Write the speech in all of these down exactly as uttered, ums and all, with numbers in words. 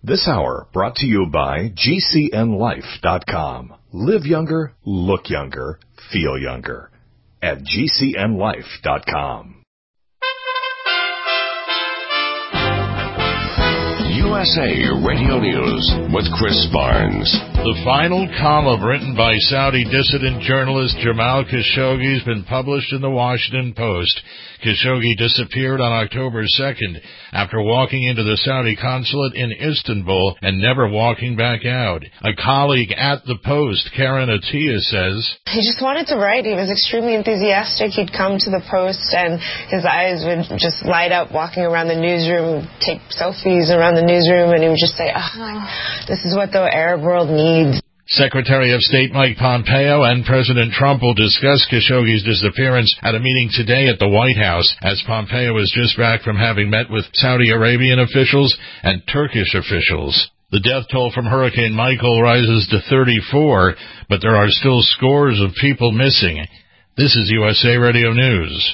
This hour brought to you by G C N life dot com. Live younger, look younger, feel younger at G C N life dot com. U S A Radio News with Chris Barnes. The final column written by Saudi dissident journalist Jamal Khashoggi has been published in the Washington Post. Khashoggi disappeared on October second after walking into the Saudi consulate in Istanbul and never walking back out. A colleague at the Post, Karen Atiyah, says, He just wanted to write. He was extremely enthusiastic. He'd come to the Post and his eyes would just light up walking around the newsroom, take selfies around the newsroom, and he would just say, oh, this is what the Arab world needs. Secretary of State Mike Pompeo and President Trump will discuss Khashoggi's disappearance at a meeting today at the White House, as Pompeo is just back from having met with Saudi Arabian officials and Turkish officials. The death toll from Hurricane Michael rises to thirty-four, but there are still scores of people missing. This is U S A Radio News.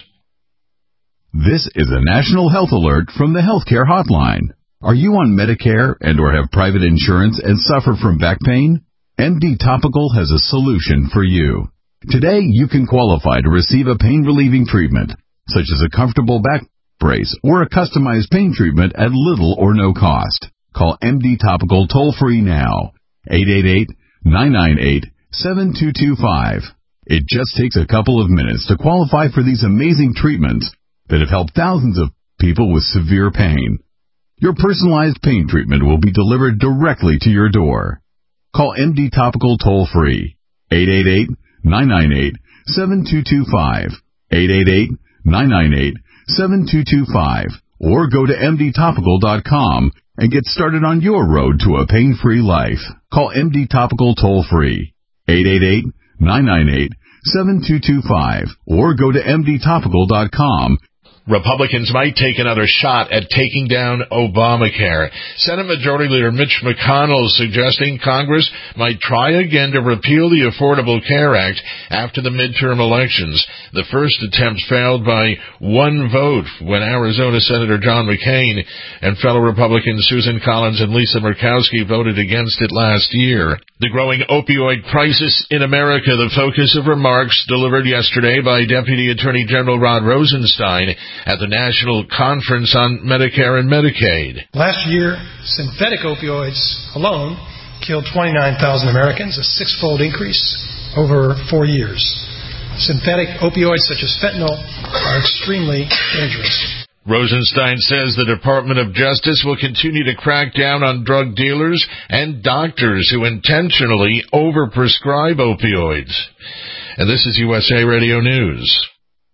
This is a national health alert from the Healthcare Hotline. Are you on Medicare and or have private insurance and suffer from back pain? M D Topical has a solution for you. Today, you can qualify to receive a pain-relieving treatment, such as a comfortable back brace or a customized pain treatment at little or no cost. Call M D Topical toll-free now, eight eight eight, nine nine eight, seven two two five. It just takes a couple of minutes to qualify for these amazing treatments that have helped thousands of people with severe pain. Your personalized pain treatment will be delivered directly to your door. Call M D Topical toll-free, eight eight eight, nine nine eight, seven two two five, eight eight eight, nine nine eight, seven two two five, or go to M D topical dot com and get started on your road to a pain-free life. Call M D Topical toll-free, eight eight eight, nine nine eight, seven two two five, or go to M D topical dot com. Republicans might take another shot at taking down Obamacare. Senate Majority Leader Mitch McConnell is suggesting Congress might try again to repeal the Affordable Care Act after the midterm elections. The first attempt failed by one vote when Arizona Senator John McCain and fellow Republicans Susan Collins and Lisa Murkowski voted against it last year. The growing opioid crisis in America, the focus of remarks delivered yesterday by Deputy Attorney General Rod Rosenstein at the National Conference on Medicare and Medicaid. Last year, synthetic opioids alone killed twenty-nine thousand Americans, a six-fold increase over four years. Synthetic opioids such as fentanyl are extremely dangerous. Rosenstein says the Department of Justice will continue to crack down on drug dealers and doctors who intentionally overprescribe opioids. And this is U S A Radio News.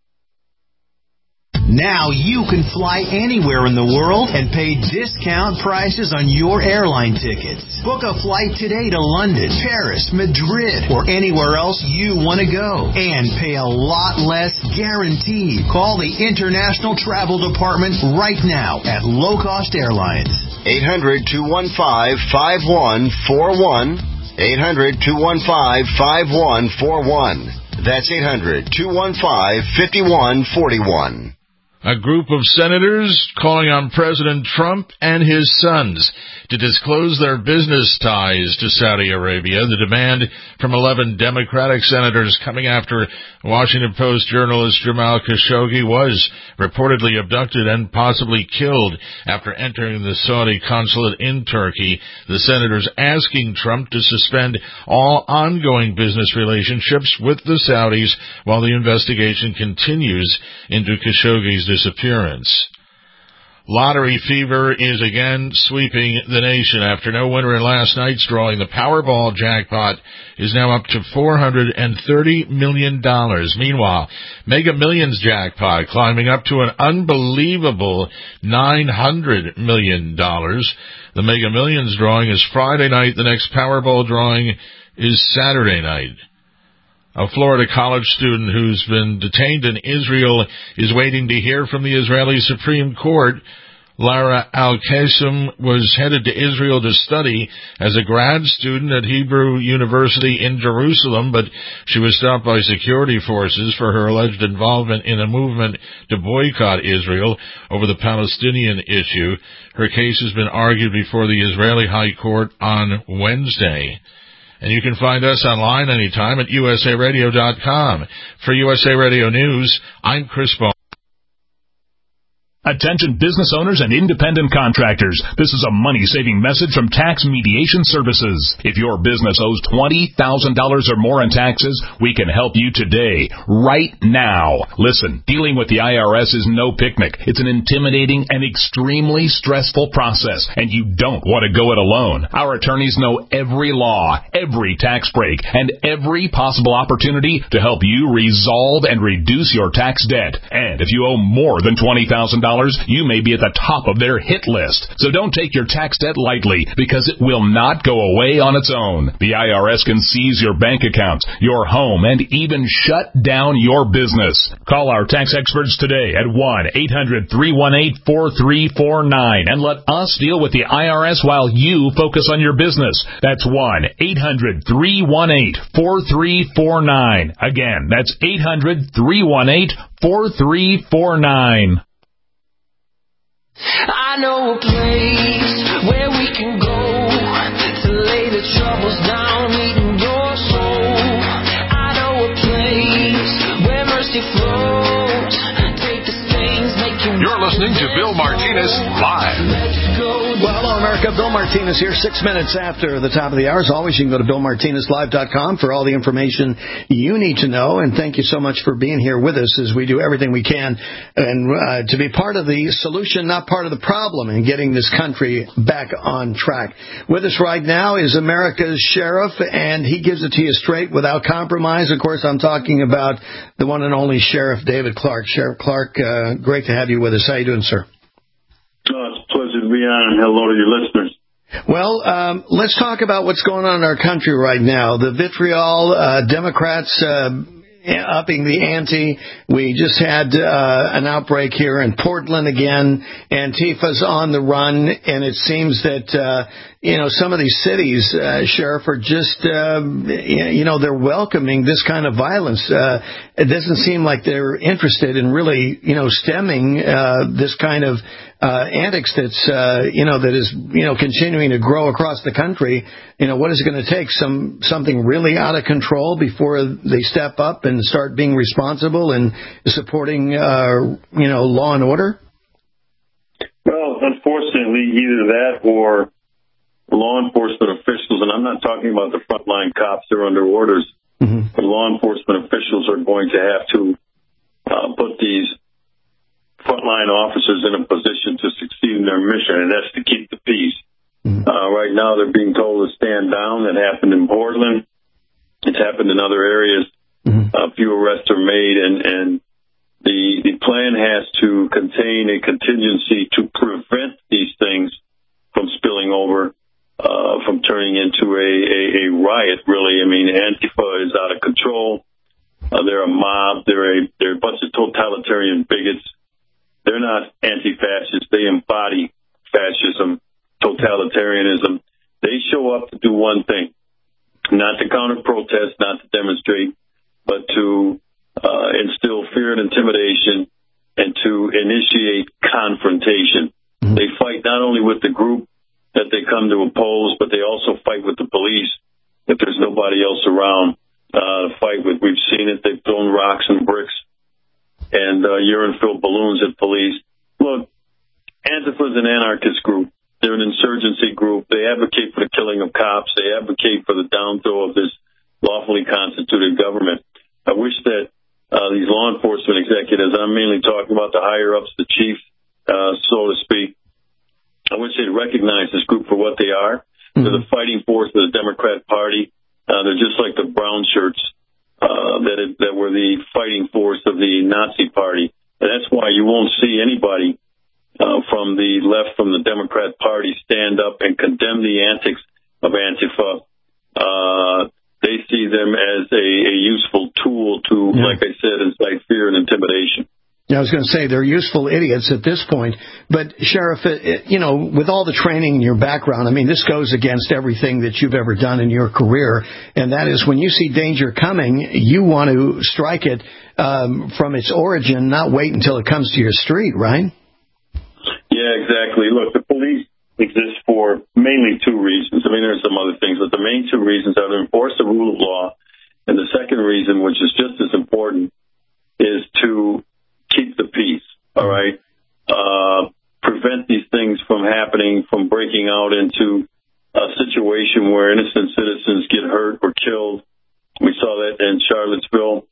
Now you can fly anywhere in the world and pay discount prices on your airline tickets. Book a flight today to London, Paris, Madrid, or anywhere else you want to go. And pay a lot less guaranteed. Call the International Travel Department right now at Low Cost Airlines. eight hundred, two one five, five one four one. eight hundred, two one five, five one four one. That's eight hundred, two one five, five one four one. A group of senators calling on President Trump and his sons to disclose their business ties to Saudi Arabia. The demand from eleven Democratic senators coming after Washington Post journalist Jamal Khashoggi was reportedly abducted and possibly killed after entering the Saudi consulate in Turkey. The senators asking Trump to suspend all ongoing business relationships with the Saudis while the investigation continues into Khashoggi's disappearance. Lottery fever is again sweeping the nation. After no winner in last night's drawing, the Powerball jackpot is now up to four hundred thirty million dollars. Meanwhile, Mega Millions jackpot climbing up to an unbelievable nine hundred million dollars. The Mega Millions drawing is Friday night. The next Powerball drawing is Saturday night. A Florida college student who's been detained in Israel is waiting to hear from the Israeli Supreme Court. Lara Al-Qasim was headed to Israel to study as a grad student at Hebrew University in Jerusalem, but she was stopped by security forces for her alleged involvement in a movement to boycott Israel over the Palestinian issue. Her case has been argued before the Israeli High Court on Wednesday. And you can find us online anytime at U S A radio dot com. For U S A Radio News, I'm Chris Ball. Attention business owners and independent contractors. This is a money-saving message from Tax Mediation Services. If your business owes twenty thousand dollars or more in taxes, we can help you today, right now. Listen, dealing with the I R S is no picnic. It's an intimidating and extremely stressful process, and you don't want to go it alone. Our attorneys know every law, every tax break, and every possible opportunity to help you resolve and reduce your tax debt. And if you owe more than twenty thousand dollars, you may be at the top of their hit list. So don't take your tax debt lightly, because it will not go away on its own. The I R S can seize your bank accounts, your home, and even shut down your business. Call our tax experts today at one eight hundred three one eight four three four nine and let us deal with the I R S while you focus on your business. That's one eight hundred three one eight four three four nine. Again, that's eight hundred three one eight four three four nine. I know a place where we can go to lay the troubles down, meeting your soul. I know a place where mercy flows. Take the stains, make you. You're listening to Bill Martinez Live. Well, hello, America. Bill Martinez here, six minutes after the top of the hour. As always, you can go to bill martinez live dot com for all the information you need to know. And thank you so much for being here with us as we do everything we can and uh, to be part of the solution, not part of the problem, in getting this country back on track. With us right now is America's sheriff, and he gives it to you straight without compromise. Of course, I'm talking about the one and only Sheriff David Clarke. Sheriff Clarke, uh, great to have you with us. How you doing, sir? Oh, it's a pleasure to be on, and hello to your listeners. Well, um, let's talk about what's going on in our country right now. The vitriol, uh, Democrats uh, upping the ante. We just had uh, an outbreak here in Portland again. Antifa's on the run, and it seems that, uh, you know, some of these cities, uh, Sheriff, are just, uh, you know, they're welcoming this kind of violence. Uh, it doesn't seem like they're interested in really, you know, stemming uh, this kind of Uh, antics that's, uh, you know, that is, you know, continuing to grow across the country. You know, what is it going to take? Some, something really out of control before they step up and start being responsible and supporting, uh, you know, law and order? Well, unfortunately, either that or law enforcement officials, and I'm not talking about the frontline cops, they're under orders, mm-hmm. but law enforcement officials are going to have to uh, put these frontline officers in a position to succeed in their mission, and that's to keep the peace. Mm-hmm. Uh, right now, they're being told to stand down. That happened in Portland. It's happened in other areas. Mm-hmm. A few arrests are made, and, and the, the plan has to contain a contingency to prevent these things from spilling over, uh, from turning into a, a, a riot, really. I mean, Antifa is out of control. Uh, they're a mob. They're a, they're a bunch of totalitarian bigots. They're not anti-fascist. They embody fascism, totalitarianism. They show up to do one thing, not to counter-protest, not to demonstrate, but to uh, instill fear and intimidation and to initiate confrontation. Mm-hmm. They fight not only with the group that they come to oppose, but they also fight with the police if there's nobody else around uh, to fight with. We've seen it. They've thrown rocks and bricks and uh, urine-filled balloons at police. Look, Antifa is an anarchist group. They're an insurgency group. They advocate for the killing of cops. They advocate for the down throw of this lawfully constituted government. I wish that uh, these law enforcement executives, I'm mainly talking about the higher-ups, the chiefs, uh, so to speak, I wish they'd recognize this group for what they are. Mm-hmm. They're the fighting force of the Democrat Party. Uh, they're just like the brown shirts. Uh, that it, that were the fighting force of the Nazi Party. And that's why you won't see anybody uh, from the left, from the Democrat Party, stand up and condemn the antics of Antifa. Uh, they see them as a, a useful tool to, yeah. like I said, incite fear and intimidation. I was going to say they're useful idiots at this point. But, Sheriff, you know, with all the training in your background, I mean, this goes against everything that you've ever done in your career. And that is when you see danger coming, you want to strike it um, from its origin, not wait until it comes to your street, right? Yeah, exactly. Look, the police exist for mainly two reasons. I mean, there's some other things, but the main two reasons are to enforce the rule of law. And the second reason, which is just as important, is to keep the peace, all right? Uh, prevent these things from happening, from breaking out into a situation where innocent citizens get hurt or killed. We saw that in Charlottesville,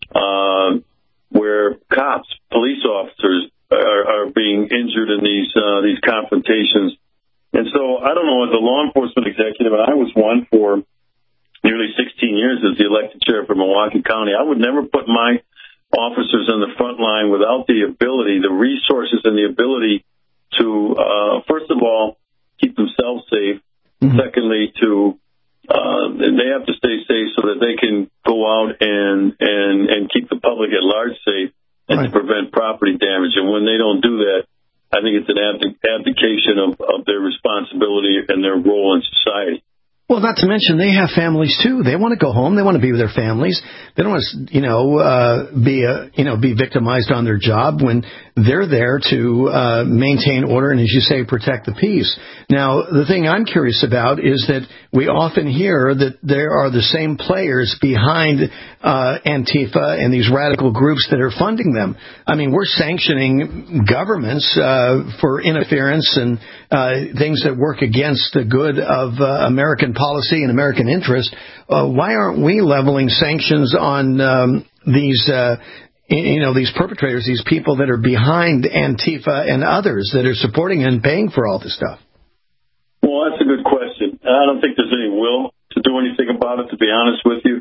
uh, where cops, police officers are, are being injured in these uh, these confrontations. And so, I don't know, as a law enforcement executive, and I was one for nearly sixteen years as the elected sheriff of Milwaukee County, I would never put my officers on the front line without the ability, the resources and the ability to, uh, first of all, keep themselves safe. Mm-hmm. Secondly, to, uh, they have to stay safe so that they can go out and, and, and keep the public at large safe and right. to prevent property damage. And when they don't do that, I think it's an abdic- abdication of, of their responsibility and their role in society. Well, not to mention they have families too. They want to go home. They want to be with their families. They don't want to, you know, uh, be, uh, you know, be victimized on their job when they're there to uh, maintain order and, as you say, protect the peace. Now, the thing I'm curious about is that we often hear that there are the same players behind uh, Antifa and these radical groups that are funding them. I mean, we're sanctioning governments uh, for interference and uh, things that work against the good of uh, American policy and American interest. Uh, why aren't we leveling sanctions on um, these, uh, you know, these perpetrators, these people that are behind Antifa and others that are supporting and paying for all this stuff? Well, that's a good question. I don't think there's any will to do anything about it, to be honest with you.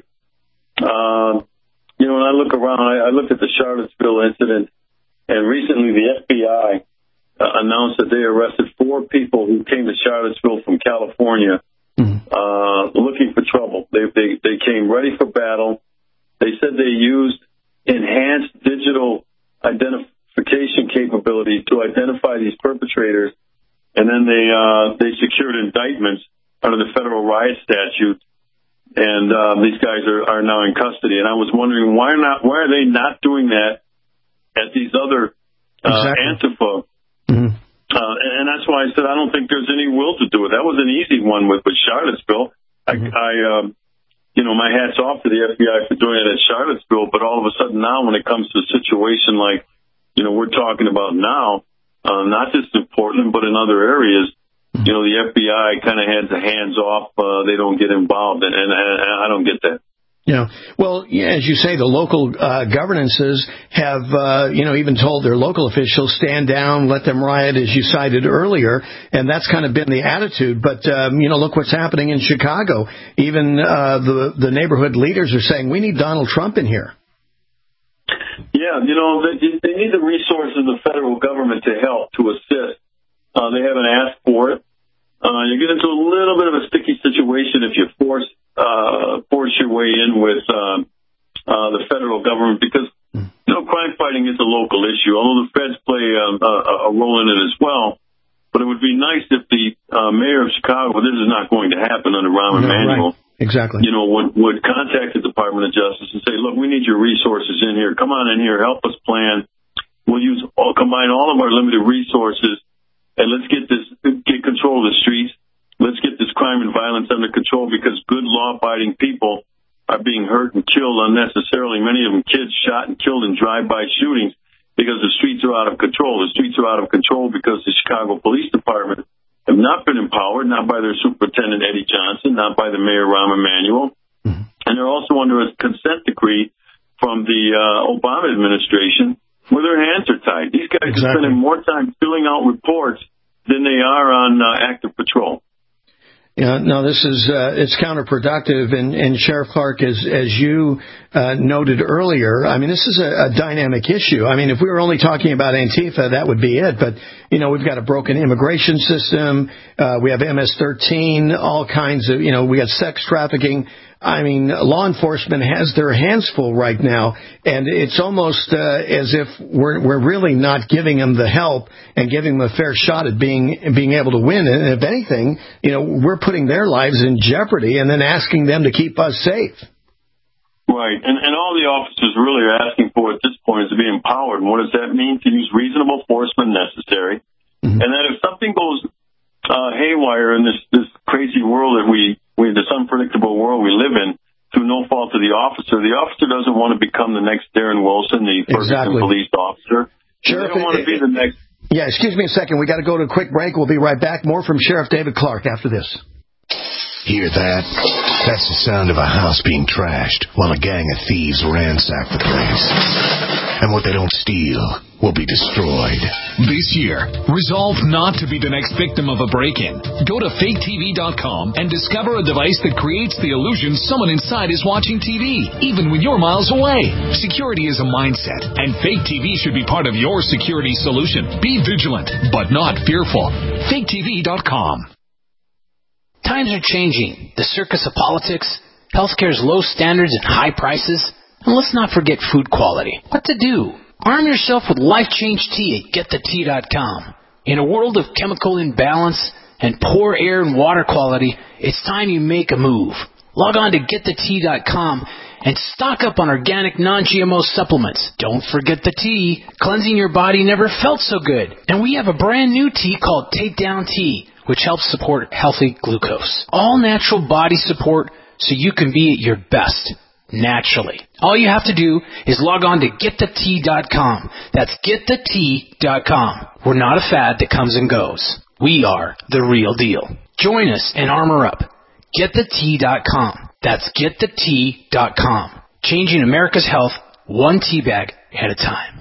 Uh, you know, when I look around, I, I looked at the Charlottesville incident, and recently the F B I uh, announced that they arrested four people who came to Charlottesville from California Uh, looking for trouble. They, they they came ready for battle. They said they used enhanced digital identification capability to identify these perpetrators, and then they uh, they secured indictments under the federal riot statute. And uh, these guys are, are now in custody. And I was wondering why not? Why are they not doing that at these other uh, exactly. Antifa? Mm-hmm. Uh, and that's why I said I don't think there's any will to do it. That was an easy one with, with Charlottesville. Mm-hmm. I, I um, you know, my hat's off to the F B I for doing it at Charlottesville, but all of a sudden now when it comes to a situation like, you know, we're talking about now, uh, not just in Portland, but in other areas, mm-hmm. you know, the F B I kind of has the hands off. Uh, they don't get involved, and, and, and I don't get that. Yeah. Well, yeah, as you say, the local uh, governances have, uh, you know, even told their local officials, stand down, let them riot, as you cited earlier, and that's kind of been the attitude. But, um, you know, look what's happening in Chicago. Even uh, the, the neighborhood leaders are saying, we need Donald Trump in here. Yeah, you know, they, they need the resources of the federal government to help, to assist. Uh, they haven't asked for it. Uh, you get into a little bit of a sticky situation if you force Uh, force your way in with um, uh, the federal government because, you know, crime fighting is a local issue, although the feds play um, a, a role in it as well. But it would be nice if the uh, mayor of Chicago, this is not going to happen under Rahm no, Emanuel, right. exactly. you know, would, would contact the Department of Justice and say, look, we need your resources in here. Come on in here. Help us plan. We'll use all, combine all of our limited resources, and let's get this, get control of the streets. Let's get this crime and violence under control because good law-abiding people are being hurt and killed unnecessarily. Many of them kids shot and killed in drive-by shootings because the streets are out of control. The streets are out of control because the Chicago Police Department have not been empowered, not by their superintendent, Eddie Johnson, not by the mayor, Rahm Emanuel. Mm-hmm. And they're also under a consent decree from the uh, Obama administration where their hands are tied. These guys exactly. are spending more time filling out reports than they are on uh, active patrol. Yeah, no, this is uh, it's counterproductive, and, and Sheriff Clark, as as you uh, noted earlier, I mean, this is a, a dynamic issue. I mean, if we were only talking about Antifa, that would be it. But you know, we've got a broken immigration system, uh, we have M S thirteen, all kinds of, you know, we got sex trafficking. I mean, law enforcement has their hands full right now, and it's almost uh, as if we're we're really not giving them the help and giving them a fair shot at being being able to win. And if anything, you know, we're putting their lives in jeopardy and then asking them to keep us safe. Right, and, and all the officers really are asking for at this point is to be empowered. And what does that mean? To use reasonable force when necessary. Mm-hmm. And that if something goes uh, haywire in this, this crazy world that we, we, this unpredictable world we live in, through no fault of the officer, the officer doesn't want to become the next Darren Wilson, the Ferguson exactly. police officer. Sure, they don't want to be the next. Yeah, excuse me a second. We got to go to a quick break. We'll be right back. More from Sheriff David Clarke after this. Hear that? That's the sound of a house being trashed while a gang of thieves ransack the place. And what they don't steal will be destroyed. This year, resolve not to be the next victim of a break-in. Go to fake T V dot com and discover a device that creates the illusion someone inside is watching T V, even when you're miles away. Security is a mindset, and Fake T V should be part of your security solution. Be vigilant, but not fearful. fake T V dot com. Times are changing. The circus of politics, healthcare's low standards and high prices, and let's not forget food quality. What to do? Arm yourself with Life Change Tea at get the tea dot com. In a world of chemical imbalance and poor air and water quality, it's time you make a move. Log on to get the tea dot com and stock up on organic non-G M O supplements. Don't forget the tea. Cleansing your body never felt so good. And we have a brand new tea called Takedown Tea, which helps support healthy glucose. All natural body support so you can be at your best, naturally. All you have to do is log on to get the tea dot com. That's get the tea dot com. We're not a fad that comes and goes. We are the real deal. Join us and armor up. get the tea dot com. That's get the tea dot com. Changing America's health one tea bag at a time.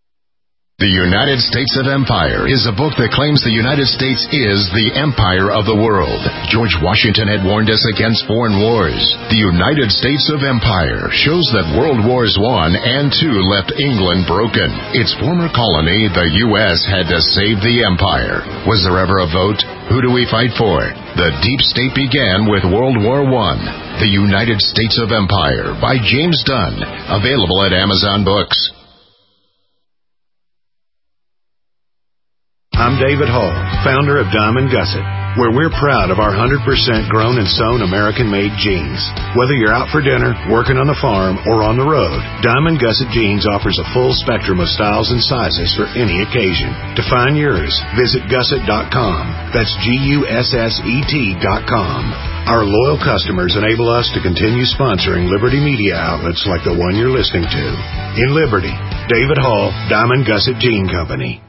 The United States of Empire is a book that claims the United States is the empire of the world. George Washington had warned us against foreign wars. The United States of Empire shows that World Wars One and Two left England broken. Its former colony, the U S, had to save the empire. Was there ever a vote? Who do we fight for? The deep state began with World War One. The United States of Empire by James Dunn. Available at Amazon Books. I'm David Hall, founder of Diamond Gusset, where we're proud of our one hundred percent grown and sewn American-made jeans. Whether you're out for dinner, working on the farm, or on the road, Diamond Gusset Jeans offers a full spectrum of styles and sizes for any occasion. To find yours, visit gusset dot com. That's G U S S E T dot com. Our loyal customers enable us to continue sponsoring Liberty media outlets like the one you're listening to. In Liberty, David Hall, Diamond Gusset Jean Company.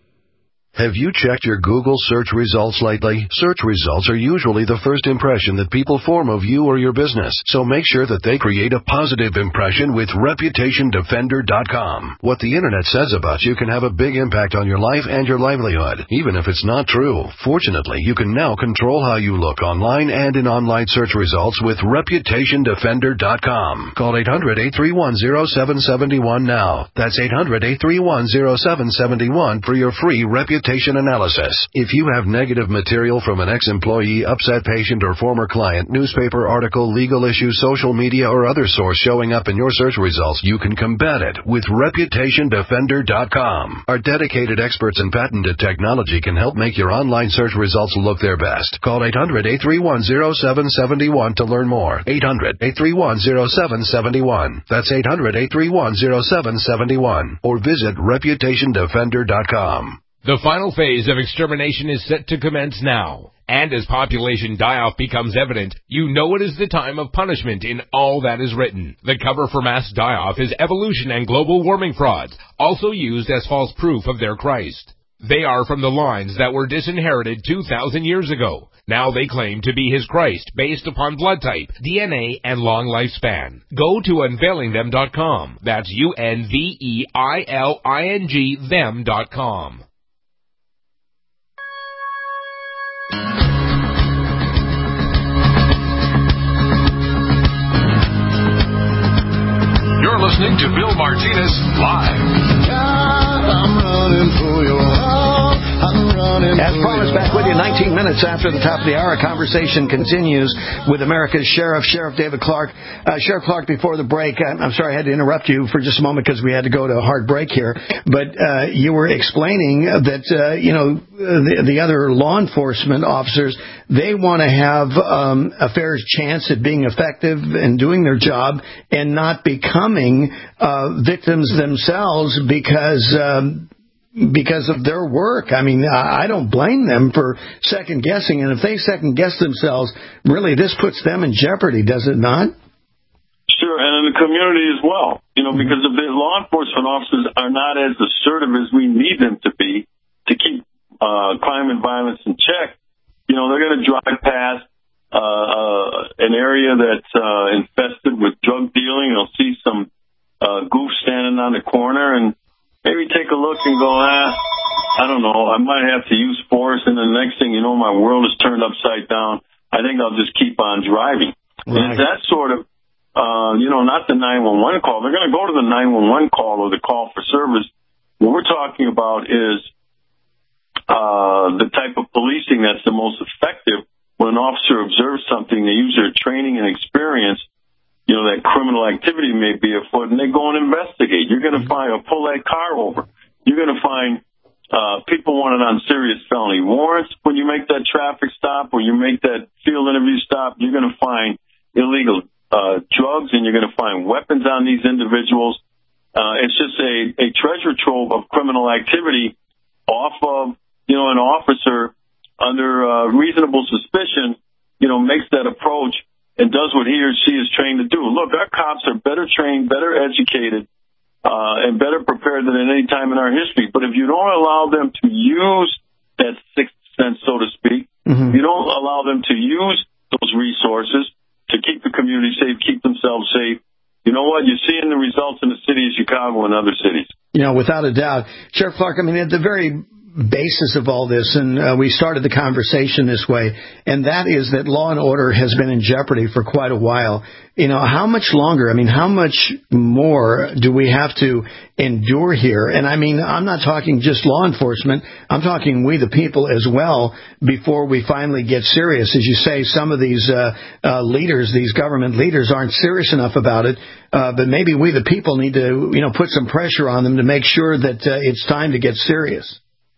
Have you checked your Google search results lately? Search results are usually the first impression that people form of you or your business, so make sure that they create a positive impression with reputation defender dot com. What the internet says about you can have a big impact on your life and your livelihood, even if it's not true. Fortunately, you can now control how you look online and in online search results with reputation defender dot com. Call eight hundred, eight three one, zero seven seven one now. That's eight hundred, eight three one, zero seven seven one for your free reputation analysis. If you have negative material from an ex-employee, upset patient, or former client, newspaper article, legal issue, social media, or other source showing up in your search results, you can combat it with reputation defender dot com. Our dedicated experts in patented technology can help make your online search results look their best. Call eight hundred, eight three one, zero seven seven one to learn more. eight hundred, eight three one, zero seven seven one. That's eight hundred, eight three one, zero seven seven one. Or visit reputation defender dot com. The final phase of extermination is set to commence now. And as population die-off becomes evident, you know it is the time of punishment in all that is written. The cover for mass die-off is evolution and global warming frauds, also used as false proof of their Christ. They are from the lines that were disinherited two thousand years ago. Now they claim to be his Christ based upon blood type, D N A, and long lifespan. Go to unveiling them dot com. That's U N V E I L I N G them dot com. You're listening to Bill Martinez Live. God, I'm running for your heart. I'm running As promised, back with you nineteen minutes after the top of the hour. Conversation continues with America's Sheriff, Sheriff David Clarke. Uh, Sheriff Clarke, before the break, I'm, I'm sorry I had to interrupt you for just a moment because we had to go to a hard break here. But uh, you were explaining that, uh, you know, the, the other law enforcement officers, they want to have um, a fair chance at being effective and doing their job and not becoming uh, victims themselves because um, because of their work. I mean, I don't blame them for second guessing, and if they second guess themselves, really this puts them in jeopardy, does it not? Sure, and in the community as well. You know, because if the law enforcement officers are not as assertive as we need them to be to keep uh, crime and violence in check, you know, they're going to drive past uh, uh, an area that's uh, infested with drug dealing. They'll see some uh, goof standing on the corner and maybe take a look and go, ah, I don't know, I might have to use force, and the next thing you know, my world is turned upside down. I think I'll just keep on driving. Right. And that sort of, uh, you know, not the nine one one call. They're going to go to the nine one one call or the call for service. What we're talking about is uh, the type of policing that's the most effective. When an officer observes something, they use their training and experience, you know, that criminal activity may be afoot, and they go and investigate. You're going to find, or pull that car over. You're going to find uh, people wanted on serious felony warrants. When you make that traffic stop or you make that field interview stop, you're going to find illegal uh, drugs, and you're going to find weapons on these individuals. Uh, it's just a, a treasure trove of criminal activity off of, you know, an officer under uh, reasonable suspicion, you know, makes that approach and does what he or she is trained to do. Look, our cops are better trained, better educated, uh, and better prepared than at any time in our history. But if you don't allow them to use that sixth sense, so to speak, mm-hmm. you don't allow them to use those resources to keep the community safe, keep themselves safe, you know what? You're seeing the results in the city of Chicago and other cities. You know, without a doubt. Sheriff Clarke, I mean, at the very basis of all this, and uh, we started the conversation this way, and that is that law and order has been in jeopardy for quite a while. You know, how much longer, I mean, how much more do we have to endure here? And I mean, I'm not talking just law enforcement, I'm talking we the people as well, before we finally get serious. As you say, some of these uh, uh, leaders, these government leaders aren't serious enough about it, uh, but maybe we the people need to, you know, put some pressure on them to make sure that uh, it's time to get serious.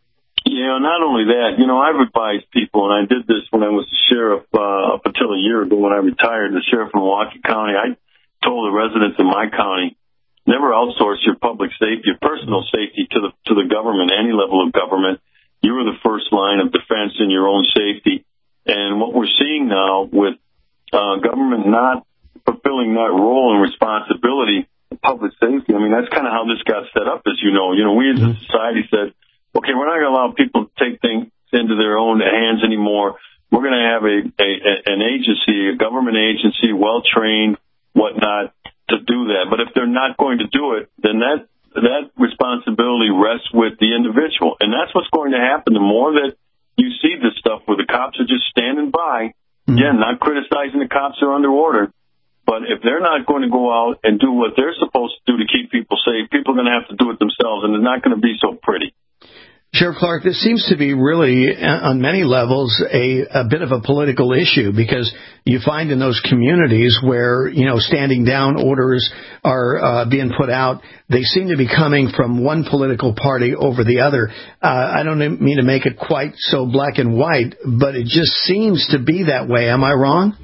Yeah, not only that, you know, I've advised people, and I did this when I was the sheriff uh, up until a year ago when I retired, the sheriff in Milwaukee County. I told the residents in my county, never outsource your public safety, your personal safety to the to the government, any level of government. You are the first line of defense in your own safety. And what we're seeing now with uh, government not fulfilling that role and responsibility of public safety, I mean, that's kind of how this got set up, as you know. You know, we as a society said, okay, we're not going to allow people to take things into their own hands anymore. We're going to have a, a an agency, a government agency, well-trained, whatnot, to do that. But if they're not going to do it, then that that responsibility rests with the individual. And that's what's going to happen. The more that you see this stuff where the cops are just standing by, mm-hmm. again, not criticizing the cops are under order, but if they're not going to go out and do what they're supposed to do to keep people safe, people are going to have to do it themselves, and it's not going to be so pretty. Sheriff Clarke, this seems to be really, on many levels, a, a bit of a political issue, because you find in those communities where, you know, standing down orders are uh, being put out, they seem to be coming from one political party over the other. Uh, I don't mean to make it quite so black and white, but it just seems to be that way. Am I wrong?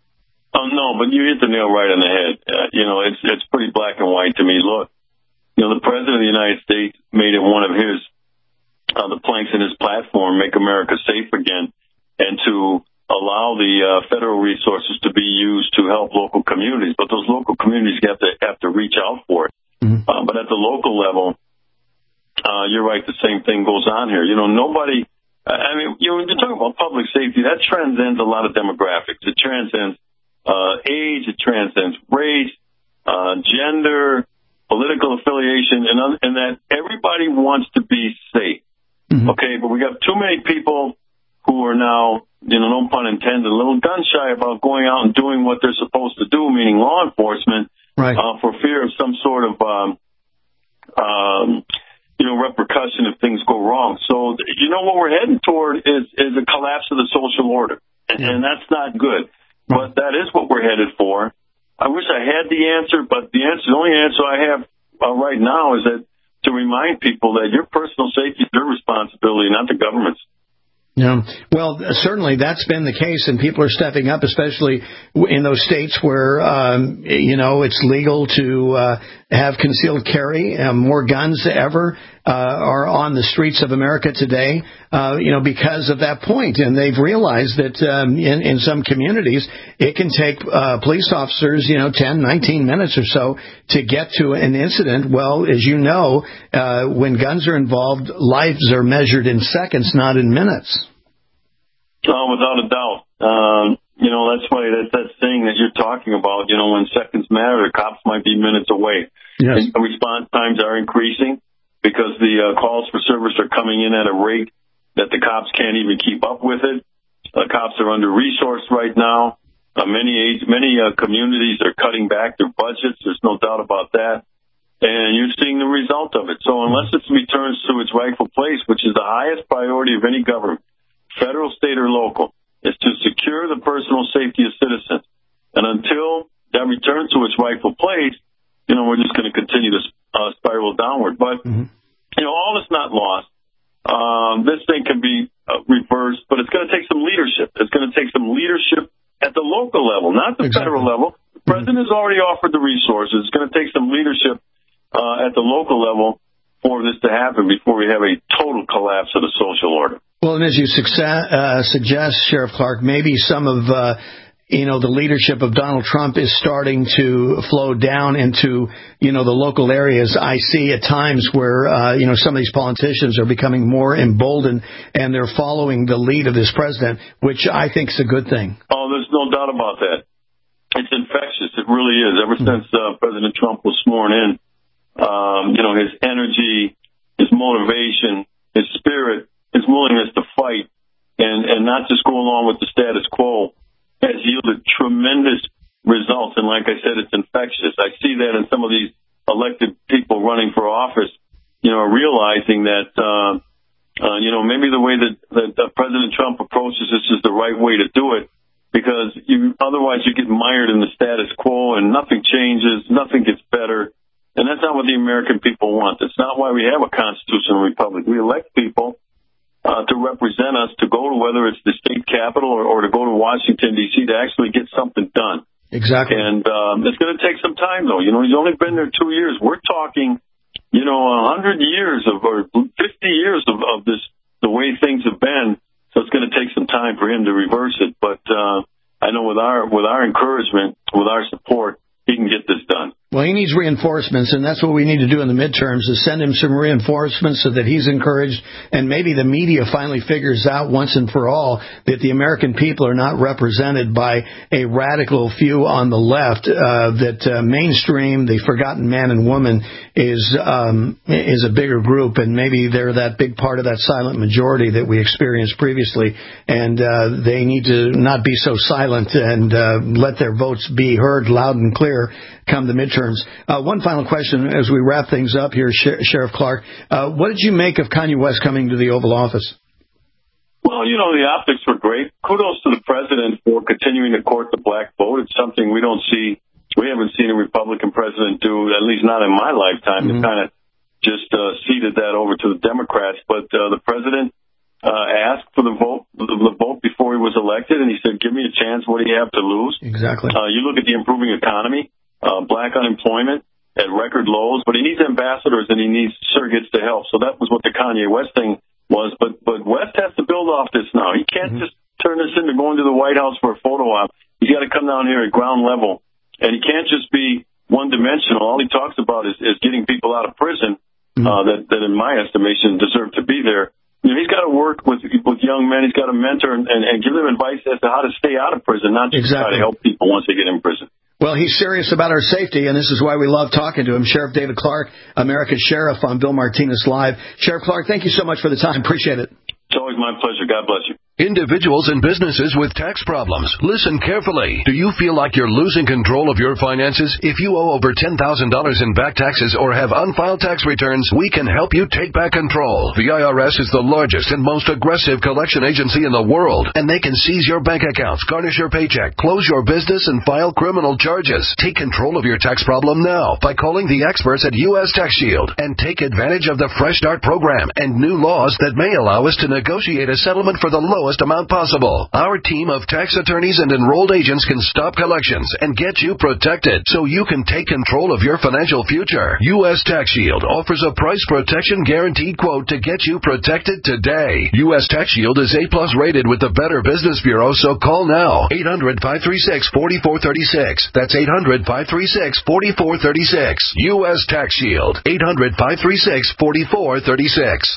Oh, no, but you hit the nail right on the head. Uh, you know, it's, it's pretty black and white to me. Look, you know, the President of the United States made it one of his Uh, the planks in his platform, make America safe again, and to allow the uh, federal resources to be used to help local communities. But those local communities have to have to reach out for it. Mm-hmm. Uh, but at the local level, uh, you're right, the same thing goes on here. You know, nobody, I mean, you know, when you're talking about public safety, that transcends a lot of demographics. It transcends uh, age, it transcends race, uh, gender, political affiliation, and, and that everybody wants to be safe. Mm-hmm. Okay, but we got too many people who are now, you know, no pun intended, a little gun shy about going out and doing what they're supposed to do, meaning law enforcement, right. uh, for fear of some sort of, um, um, you know, repercussion if things go wrong. So, you know, what we're heading toward is, is a collapse of the social order. And, and that's not good. But that is what we're headed for. I wish I had the answer, but the answer, the only answer I have uh, right now is that to remind people that your personal safety is your responsibility, not the government's. Yeah. Well, certainly that's been the case, and people are stepping up, especially in those states where, um, you know, it's legal to uh, have concealed carry. Uh, more guns than ever uh, are on the streets of America today, uh, you know, because of that point. And they've realized that um, in, in some communities, it can take uh, police officers, you know, ten, nineteen minutes or so to get to an incident. Well, as you know, uh, when guns are involved, lives are measured in seconds, not in minutes. Oh, without a doubt. Um, you know, that's why that, that thing that you're talking about, you know, when seconds matter, the cops might be minutes away. Yes. And response times are increasing because the uh, calls for service are coming in at a rate that the cops can't even keep up with it. Uh, cops are under-resourced right now. Uh, many age, many uh, communities are cutting back their budgets. There's no doubt about that. And you're seeing the result of it. So unless it returns to its rightful place, which is the highest priority of any government, federal, state, or local, is to secure the personal safety of citizens. And until that returns to its rightful place, you know, we're just going to continue to uh, spiral downward. But, mm-hmm. you know, all is not lost. Um, this thing can be uh, reversed, but it's going to take some leadership. It's going to take some leadership at the local level, not the exactly. federal level. The president mm-hmm. has already offered the resources. It's going to take some leadership uh, at the local level for this to happen before we have a total collapse of the social order. Well, and as you success, uh, suggest, Sheriff Clark, maybe some of, uh, you know, the leadership of Donald Trump is starting to flow down into, you know, the local areas. I see at times where, uh, you know, some of these politicians are becoming more emboldened and they're following the lead of this president, which I think is a good thing. Oh, there's no doubt about that. It's infectious. It really is. Ever mm-hmm. since uh, President Trump was sworn in, um, you know, his energy, his motivation, his spirit, his willingness to fight and, and not just go along with the status quo has yielded tremendous results. And like I said, it's infectious. I see that in some of these elected people running for office, you know, realizing that, uh, uh, you know, maybe the way that, that uh, President Trump approaches this is the right way to do it, because you, otherwise you get mired in the status quo and nothing changes, nothing gets better. And that's not what the American people want. That's not why we have a constitutional republic. We elect people Uh, to represent us, to go to whether it's the state capitol or, or to go to Washington, D C to actually get something done. Exactly. And um, it's going to take some time, though. You know, he's only been there two years. We're talking, you know, one hundred years of, or fifty years of, of this, the way things have been. So it's going to take some time for him to reverse it. But uh, I know with our with our encouragement, with our support, he can get this done. Well, he needs reinforcements, and that's what we need to do in the midterms, is send him some reinforcements so that he's encouraged, and maybe the media finally figures out once and for all that the American people are not represented by a radical few on the left, uh, that uh, mainstream, the forgotten man and woman, is um, is a bigger group, and maybe they're that big part of that silent majority that we experienced previously, and uh, they need to not be so silent and uh, let their votes be heard loud and clear come the midterms. Uh, one final question as we wrap things up here, Sher- Sheriff Clark. Uh, what did you make of Kanye West coming to the Oval Office? Well, you know, the optics were great. Kudos to the president for continuing to court the black vote. It's something we don't see, we haven't seen a Republican president do, at least not in my lifetime. Mm-hmm. They kind of just uh, ceded that over to the Democrats. But uh, the president uh, asked for the vote, the, the vote before he was elected, and he said, give me a chance. What do you have to lose? Exactly. Uh, you look at the improving economy. Uh, black unemployment at record lows, but he needs ambassadors and he needs surrogates to help. So that was what the Kanye West thing was. But but West has to build off this now. He can't mm-hmm. just turn this into going to the White House for a photo op. He's got to come down here at ground level, and he can't just be one-dimensional. All he talks about is, is getting people out of prison mm-hmm. uh, that, that, in my estimation, deserve to be there. You know, he's got to work with with young men. He's got to mentor and, and, and give them advice as to how to stay out of prison, not just exactly. try to help people once they get in prison. Well, he's serious about our safety, and this is why we love talking to him. Sheriff David Clark, America's Sheriff on Bill Martinez Live. Sheriff Clark, thank you so much for the time. Appreciate it. It's always my pleasure. God bless you. Individuals and businesses with tax problems, listen carefully. Do you feel like you're losing control of your finances? If you owe over ten thousand dollars in back taxes or have unfiled tax returns, we can help you take back control. The I R S is the largest and most aggressive collection agency in the world, and they can seize your bank accounts, garnish your paycheck, close your business, and file criminal charges. Take control of your tax problem now by calling the experts at U S Tax Shield and take advantage of the Fresh Start program and new laws that may allow us to negotiate a settlement for the lowest amount possible. Our team of tax attorneys and enrolled agents can stop collections and get you protected so you can take control of your financial future. U S Tax Shield offers a price protection guaranteed quote to get you protected today. U S Tax Shield is A plus rated with the Better Business Bureau, so call now. eight hundred, five three six, four four three six. That's eight hundred, five three six, four four three six. U S Tax Shield. eight hundred, five three six, four four three six.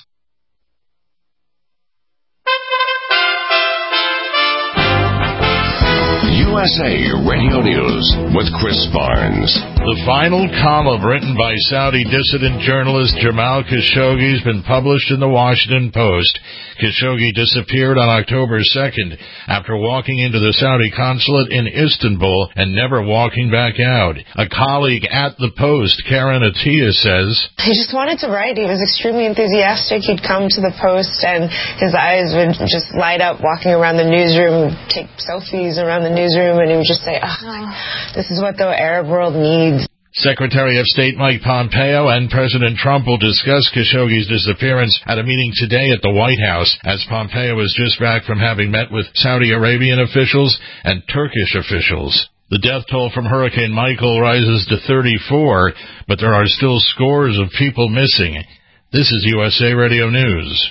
U S A Radio News with Chris Barnes. The final column written by Saudi dissident journalist Jamal Khashoggi has been published in the Washington Post. Khashoggi disappeared on October second after walking into the Saudi consulate in Istanbul and never walking back out. A colleague at the Post, Karen Atiyah, says, He just wanted to write. He was extremely enthusiastic. He'd come to the Post and his eyes would just light up walking around the newsroom, take selfies around the newsroom, and he would just say, oh, this is what the Arab world needs. Secretary of State Mike Pompeo and President Trump will discuss Khashoggi's disappearance at a meeting today at the White House, as Pompeo is just back from having met with Saudi Arabian officials and Turkish officials. The death toll from Hurricane Michael rises to thirty-four, but there are still scores of people missing. This is U S A Radio News.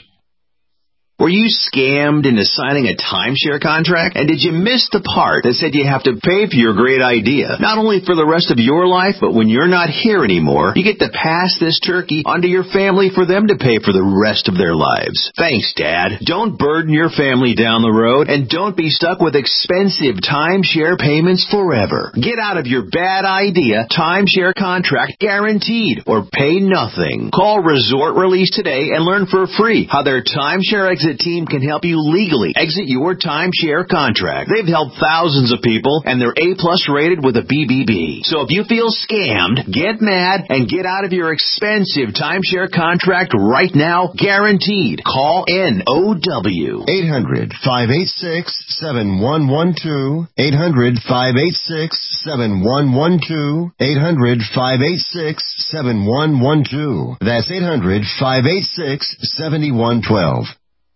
Were you scammed into signing a timeshare contract? And did you miss the part that said you have to pay for your great idea? Not only for the rest of your life, but when you're not here anymore, you get to pass this turkey onto your family for them to pay for the rest of their lives. Thanks, Dad. Don't burden your family down the road, and don't be stuck with expensive timeshare payments forever. Get out of your bad idea timeshare contract guaranteed, or pay nothing. Call Resort Release today and learn for free how their timeshare exit team can help you legally exit your timeshare contract. They've helped thousands of people, and they're A plus rated with a B B B. So if you feel scammed, get mad and get out of your expensive timeshare contract right now, guaranteed. Call N O W. eight hundred, five eight six, seven one one two. eight hundred, five eight six, seven one one two. eight hundred, five eight six, seven one one two. That's eight hundred, five eight six, seven one one two.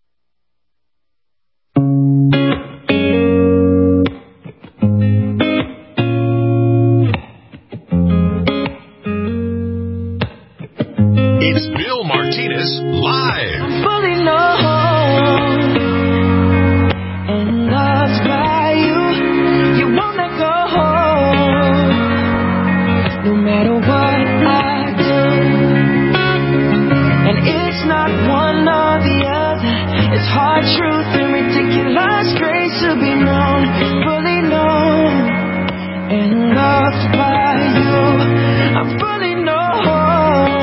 It's Bill Martinez live. I'm fully known and loved by you. You won't let go, no matter what I do. And it's not one or the other. It's hard truth and ridiculous grace to be known, fully known and loved by you. I'm fully known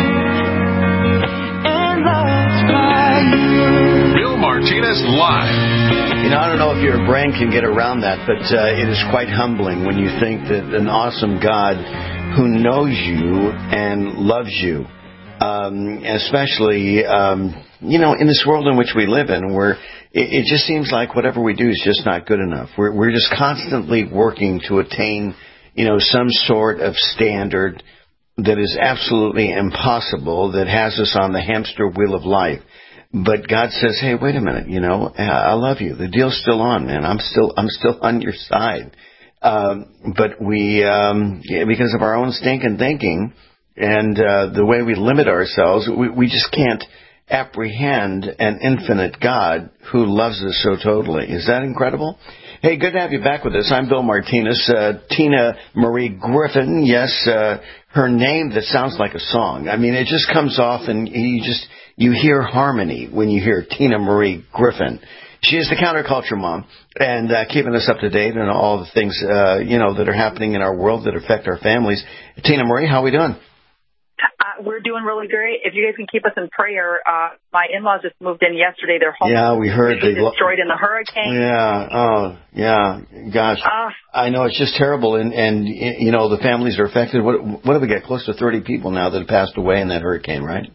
and loved by you. Bill Martinez live. You know, I don't know if your brain can get around that, but uh, it is quite humbling when you think that an awesome God who knows you and loves you, um, especially, um, you know, in this world in which we live in, where it, it just seems like whatever we do is just not good enough. We're, we're just constantly working to attain, you know, some sort of standard that is absolutely impossible, that has us on the hamster wheel of life. But God says, hey, wait a minute, you know, I love you. The deal's still on, man. I'm still, I'm still on your side. Um, but we, um, yeah, because of our own stinking thinking and uh, the way we limit ourselves, we, we just can't apprehend an infinite God who loves us so totally. Is that incredible? Hey, good to have you back with us. I'm Bill Martinez. Uh, Tina Marie Griffin, yes, uh, her name that sounds like a song. I mean, it just comes off and you just, you hear harmony when you hear Tina Marie Griffin. She is the counterculture mom and uh, keeping us up to date on all the things, uh, you know, that are happening in our world that affect our families. Tina Marie, how are we doing? Uh, we're doing really great. If you guys can keep us in prayer, uh, my in-laws just moved in yesterday. Their home yeah, we heard was they destroyed in the hurricane. Yeah, oh, yeah, gosh. Uh, I know, it's just terrible, and, and, you know, the families are affected. What, what did we get? Close to thirty people now that have passed away in that hurricane, right?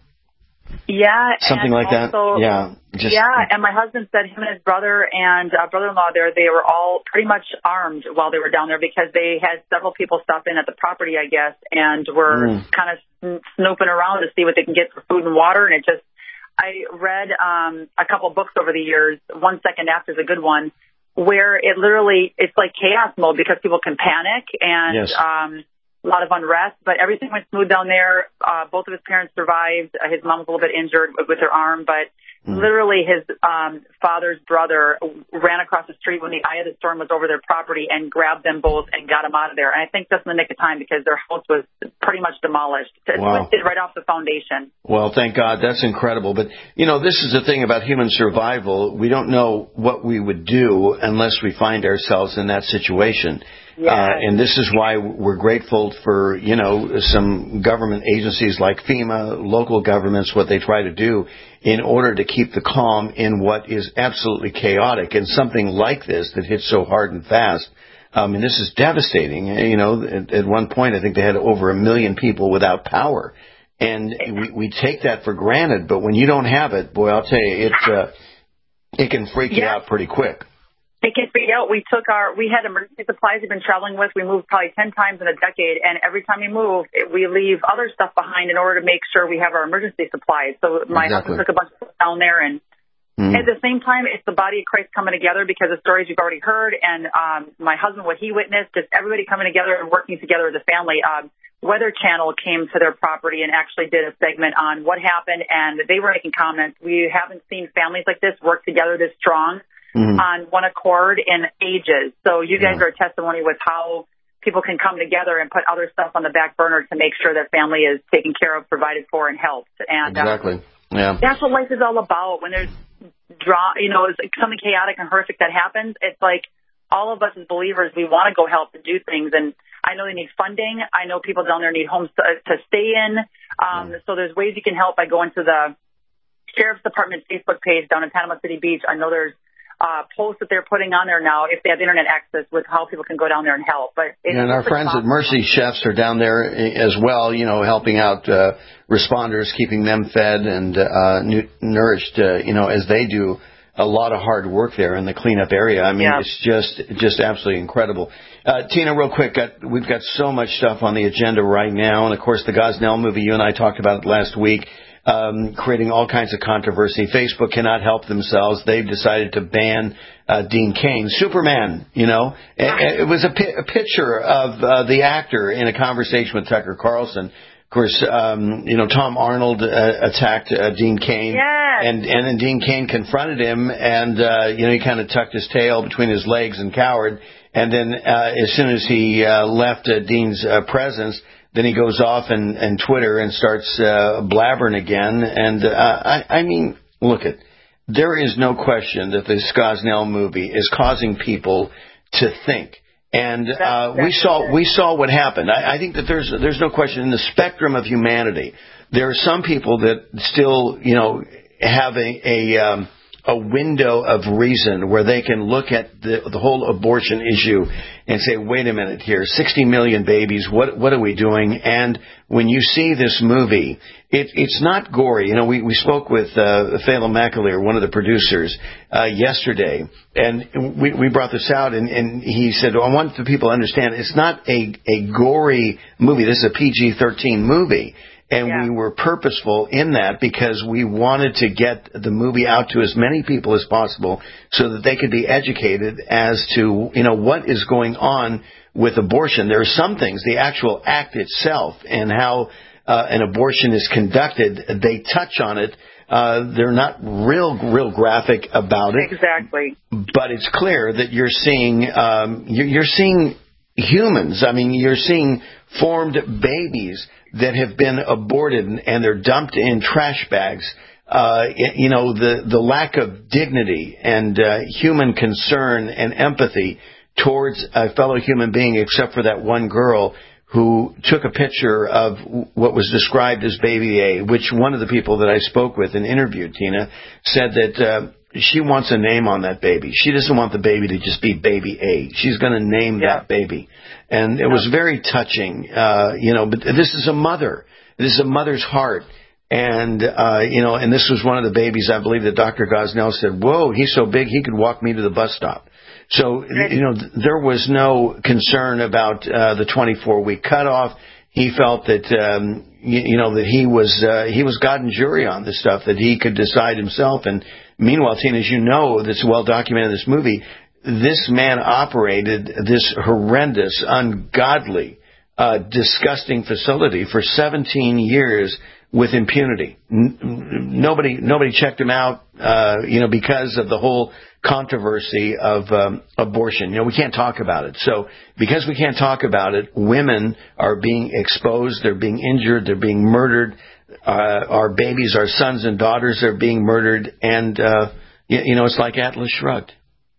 Yeah. Something like also, that? Yeah. Just, yeah, and my husband said him and his brother and uh, brother-in-law there, they were all pretty much armed while they were down there because they had several people stop in at the property, I guess, and were mm. kind of snooping around to see what they can get for food and water. And it just, I read um, a couple books over the years. One Second After is a good one, where it literally, it's like chaos mode because people can panic and yes. um, a lot of unrest, but everything went smooth down there. Uh, both of his parents survived. Uh, his mom was a little bit injured with, with her arm, but mm. literally his um, father's brother ran across the street when the eye of the storm was over their property and grabbed them both and got them out of there. And I think just in the nick of time because their house was pretty much demolished. It wow. twisted right off the foundation. Well, thank God. That's incredible. But, you know, this is the thing about human survival. We don't know what we would do unless we find ourselves in that situation. Yeah. Uh, and this is why we're grateful for, you know, some government agencies like FEMA, local governments, what they try to do in order to keep the calm in what is absolutely chaotic. And something like this that hits so hard and fast, I mean, this is devastating. You know, at, at one point, I think they had over a million people without power. And we, we take that for granted. But when you don't have it, boy, I'll tell you, it, uh, it can freak yeah. you out pretty quick. It can figure out. We took our, we had emergency supplies we've been traveling with. We moved probably ten times in a decade, and every time we move, it, we leave other stuff behind in order to make sure we have our emergency supplies. So my exactly. husband took a bunch of stuff down there, and mm-hmm. at the same time, it's the body of Christ coming together because of stories you've already heard, and um, my husband, what he witnessed, just everybody coming together and working together as a family. Um, Weather Channel came to their property and actually did a segment on what happened, and they were making comments. We haven't seen families like this work together this strong. Mm-hmm. on one accord in ages. So you guys yeah. are a testimony with how people can come together and put other stuff on the back burner to make sure that family is taken care of, provided for, and helped. And exactly. Uh, yeah. that's what life is all about. When there's draw, you know, it's something chaotic and horrific that happens, it's like all of us as believers, we want to go help and do things. And I know they need funding. I know people down there need homes to, to stay in. Um, yeah. So there's ways you can help by going to the Sheriff's Department Facebook page down in Panama City Beach. I know there's Uh, posts that they're putting on there now if they have internet access with how people can go down there and help. But it's and our friends at Mercy Chefs are down there as well, you know, helping out uh, responders, keeping them fed and uh, nu- nourished, uh, you know, as they do a lot of hard work there in the cleanup area. I mean, yeah. it's just just absolutely incredible. Uh, Tina, real quick, got, we've got so much stuff on the agenda right now. And, of course, the Gosnell movie, you and I talked about it last week. Um, creating all kinds of controversy. Facebook cannot help themselves. They've decided to ban uh, Dean Cain. Superman, you know. It, it was a, pi- a picture of uh, the actor in a conversation with Tucker Carlson. Of course, um, you know, Tom Arnold uh, attacked uh, Dean Cain. Yes. And, and then Dean Cain confronted him, and, uh, you know, he kind of tucked his tail between his legs and cowered. And then uh, as soon as he uh, left uh, Dean's uh, presence, then he goes off and, and Twitter and starts uh, blabbering again. And uh, I, I mean, look it. There is no question that the Gosnell movie is causing people to think. And uh, we saw we saw what happened. I, I think that there's there's no question in the spectrum of humanity. There are some people that still, you know, have a a, um, a window of reason where they can look at the, the whole abortion issue and say, wait a minute here, sixty million babies, what what are we doing? And when you see this movie, it, it's not gory. You know, we, we spoke with uh, Phelan McAleer, one of the producers, uh, yesterday, and we, we brought this out, and, and he said, well, I want the people to understand it's not a, a gory movie. This is a P G thirteen movie. And yeah. we were purposeful in that because we wanted to get the movie out to as many people as possible so that they could be educated as to, you know, what is going on with abortion. There are some things, the actual act itself and how uh, an abortion is conducted, they touch on it. Uh, they're not real, real graphic about it. Exactly. But it's clear that you're seeing, um, you're, you're seeing humans. I mean, you're seeing formed babies that have been aborted and they're dumped in trash bags. Uh, you know, the, the lack of dignity and uh, human concern and empathy towards a fellow human being, except for that one girl who took a picture of what was described as Baby A, which one of the people that I spoke with and interviewed, Tina, said that uh, she wants a name on that baby. She doesn't want the baby to just be Baby A. She's going to name yeah. that baby. And it yeah. was very touching, uh, you know, but this is a mother. This is a mother's heart. And, uh, you know, and this was one of the babies, I believe, that Doctor Gosnell said, whoa, he's so big he could walk me to the bus stop. So, you know, there was no concern about uh, the twenty-four week cutoff. He felt that, um, you, you know, that he was uh, he was God and jury on this stuff, that he could decide himself. And meanwhile, Tina, as you know, that's well documented in this movie, this man operated this horrendous, ungodly, uh, disgusting facility for seventeen years with impunity. N- nobody nobody checked him out, uh, you know, because of the whole controversy of um, abortion. You know, we can't talk about it. So because we can't talk about it, women are being exposed, they're being injured, they're being murdered. Uh, our babies, our sons and daughters are being murdered. And, uh, you, you know, it's like Atlas Shrugged.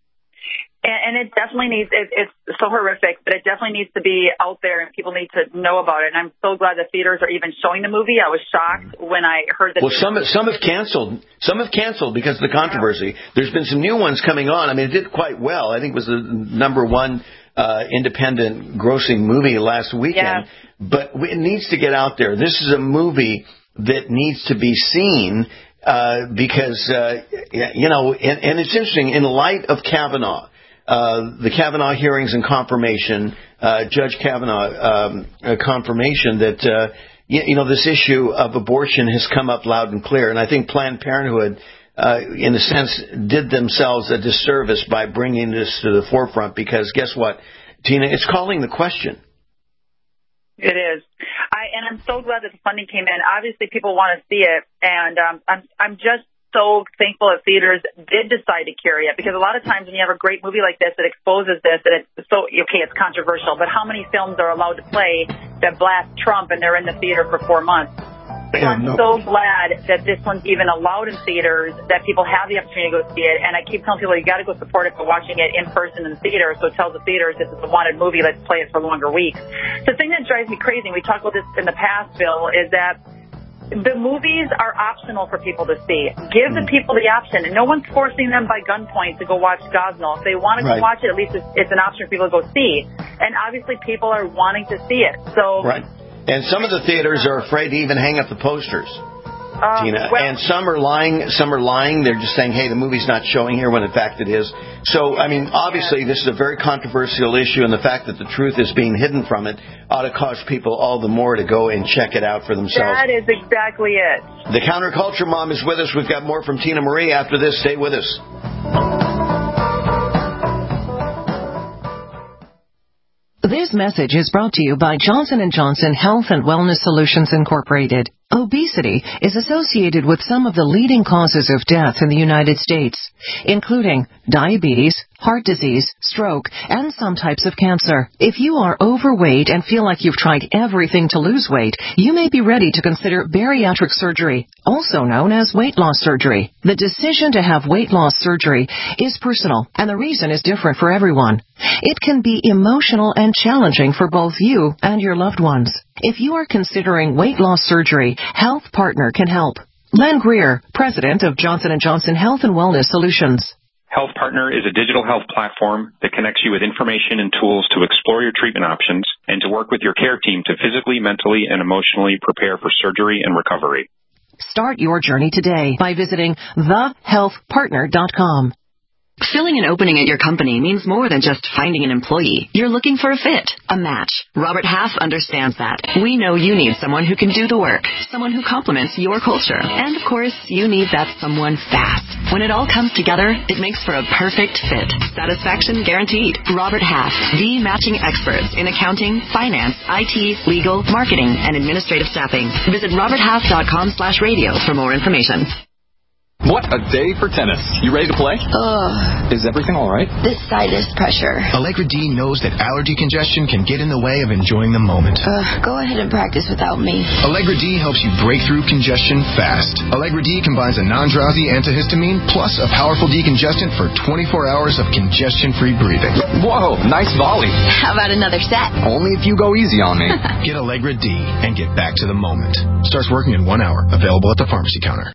And it definitely needs, it, it's so horrific, but it definitely needs to be out there and people need to know about it. And I'm so glad the theaters are even showing the movie. I was shocked when I heard that. Well, some, some have canceled. Some have canceled because of the controversy. Yeah. There's been some new ones coming on. I mean, it did quite well. I think it was the number one uh, independent grossing movie last weekend. Yeah. But it needs to get out there. This is a movie that needs to be seen uh, because, uh, you know, and, and it's interesting, in light of Kavanaugh, Uh, the Kavanaugh hearings and confirmation, uh, Judge Kavanaugh um, uh, confirmation that, uh, you, you know, this issue of abortion has come up loud and clear. And I think Planned Parenthood, uh, in a sense, did themselves a disservice by bringing this to the forefront because guess what, Tina? It's calling the question. It is. I, and I'm so glad that the funding came in. Obviously, people want to see it. And um, I'm, I'm just so thankful that theaters did decide to carry it, because a lot of times when you have a great movie like this that exposes this, and it's so, okay, it's controversial, but how many films are allowed to play that blast Trump and they're in the theater for four months? So I'm no. so glad that this one's even allowed in theaters, that people have the opportunity to go see it. And I keep telling people you got to go support it by watching it in person in the theater. So it tells the theaters this is a wanted movie, let's play it for longer weeks. The thing that drives me crazy, and we talked about this in the past, Bill, is that the movies are optional for people to see. Give the people the option, and no one's forcing them by gunpoint to go watch Gosnell. If they want to right. go watch it, at least it's, it's an option for people to go see. And obviously, people are wanting to see it. So right. And some of the theaters are afraid to even hang up the posters. Uh, Tina, well, and some are lying. Some are lying. They're just saying, "Hey, the movie's not showing here," when in fact it is. So, I mean, obviously, yeah. this is a very controversial issue, and the fact that the truth is being hidden from it ought to cause people all the more to go and check it out for themselves. That is exactly it. The Counterculture Mom is with us. We've got more from Tina Marie after this. Stay with us. This message is brought to you by Johnson and Johnson Health and Wellness Solutions Incorporated. Obesity is associated with some of the leading causes of death in the United States, including diabetes, heart disease, stroke, and some types of cancer. If you are overweight and feel like you've tried everything to lose weight, you may be ready to consider bariatric surgery, also known as weight loss surgery. The decision to have weight loss surgery is personal, and the reason is different for everyone. It can be emotional and challenging for both you and your loved ones. If you are considering weight loss surgery, Health Partner can help. Len Greer, President of Johnson and Johnson Health and Wellness Solutions. Health Partner is a digital health platform that connects you with information and tools to explore your treatment options and to work with your care team to physically, mentally, and emotionally prepare for surgery and recovery. Start your journey today by visiting the health partner dot com. Filling an opening at your company means more than just finding an employee. You're looking for a fit, a match. Robert Half understands that. We know you need someone who can do the work, someone who complements your culture. And, of course, you need that someone fast. When it all comes together, it makes for a perfect fit. Satisfaction guaranteed. Robert Half, the matching experts in accounting, finance, I T, legal, marketing, and administrative staffing. Visit robert half dot com slash radio for more information. What a day for tennis. You ready to play? Ugh. Is everything all right? This sinus pressure. Allegra D knows that allergy congestion can get in the way of enjoying the moment. Ugh, go ahead and practice without me. Allegra D helps you break through congestion fast. Allegra D combines a non-drowsy antihistamine plus a powerful decongestant for twenty-four hours of congestion-free breathing. Whoa, nice volley. How about another set? Only if you go easy on me. Get Allegra D and get back to the moment. Starts working in one hour. Available at the pharmacy counter.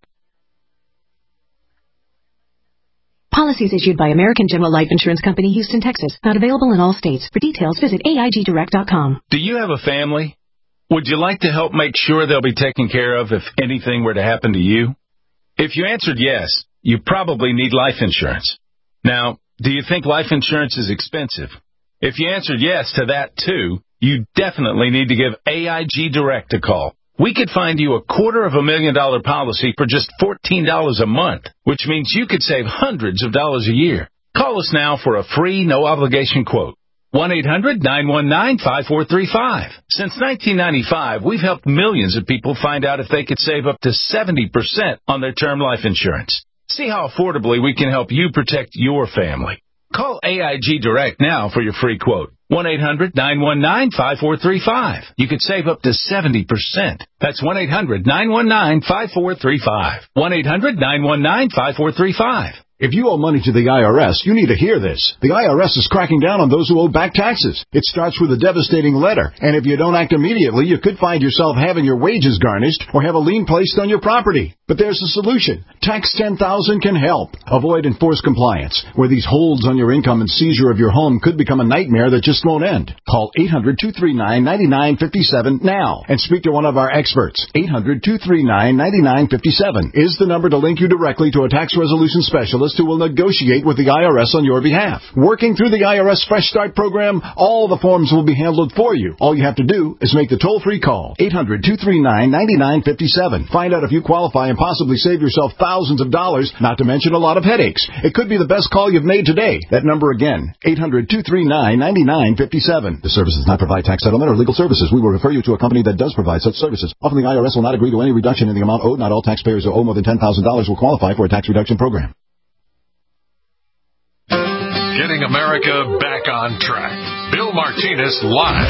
Policies issued by American General Life Insurance Company, Houston, Texas. Not available in all states. For details, visit A I G direct dot com. Do you have a family? Would you like to help make sure they'll be taken care of if anything were to happen to you? If you answered yes, you probably need life insurance. Now, do you think life insurance is expensive? If you answered yes to that too, you definitely need to give A I G Direct a call. We could find you a quarter of a million dollar policy for just fourteen dollars a month, which means you could save hundreds of dollars a year. Call us now for a free, no-obligation quote. one eight hundred nine one nine five four three five. Since nineteen ninety-five, we've helped millions of people find out if they could save up to seventy percent on their term life insurance. See how affordably we can help you protect your family. Call A I G Direct now for your free quote. one eight hundred nine one nine five four three five. You could save up to seventy percent. That's one eight hundred nine one nine five four three five. one eight hundred nine one nine five four three five. If you owe money to the I R S, you need to hear this. The I R S is cracking down on those who owe back taxes. It starts with a devastating letter, and if you don't act immediately, you could find yourself having your wages garnished or have a lien placed on your property. But there's a solution. Tax ten thousand can help. Avoid enforced compliance, where these holds on your income and seizure of your home could become a nightmare that just won't end. Call eight hundred two three nine nine nine five seven now and speak to one of our experts. eight hundred two three nine nine nine five seven is the number to link you directly to a tax resolution specialist who will negotiate with the I R S on your behalf. Working through the I R S Fresh Start program, all the forms will be handled for you. All you have to do is make the toll-free call. eight hundred two three nine nine nine five seven. Find out if you qualify and possibly save yourself thousands of dollars, not to mention a lot of headaches. It could be the best call you've made today. That number again, eight hundred two three nine nine nine five seven. The service does not provide tax settlement or legal services. We will refer you to a company that does provide such services. Often the I R S will not agree to any reduction in the amount owed. Not all taxpayers who owe more than ten thousand dollars will qualify for a tax reduction program. Getting America back on track. Bill Martinez live.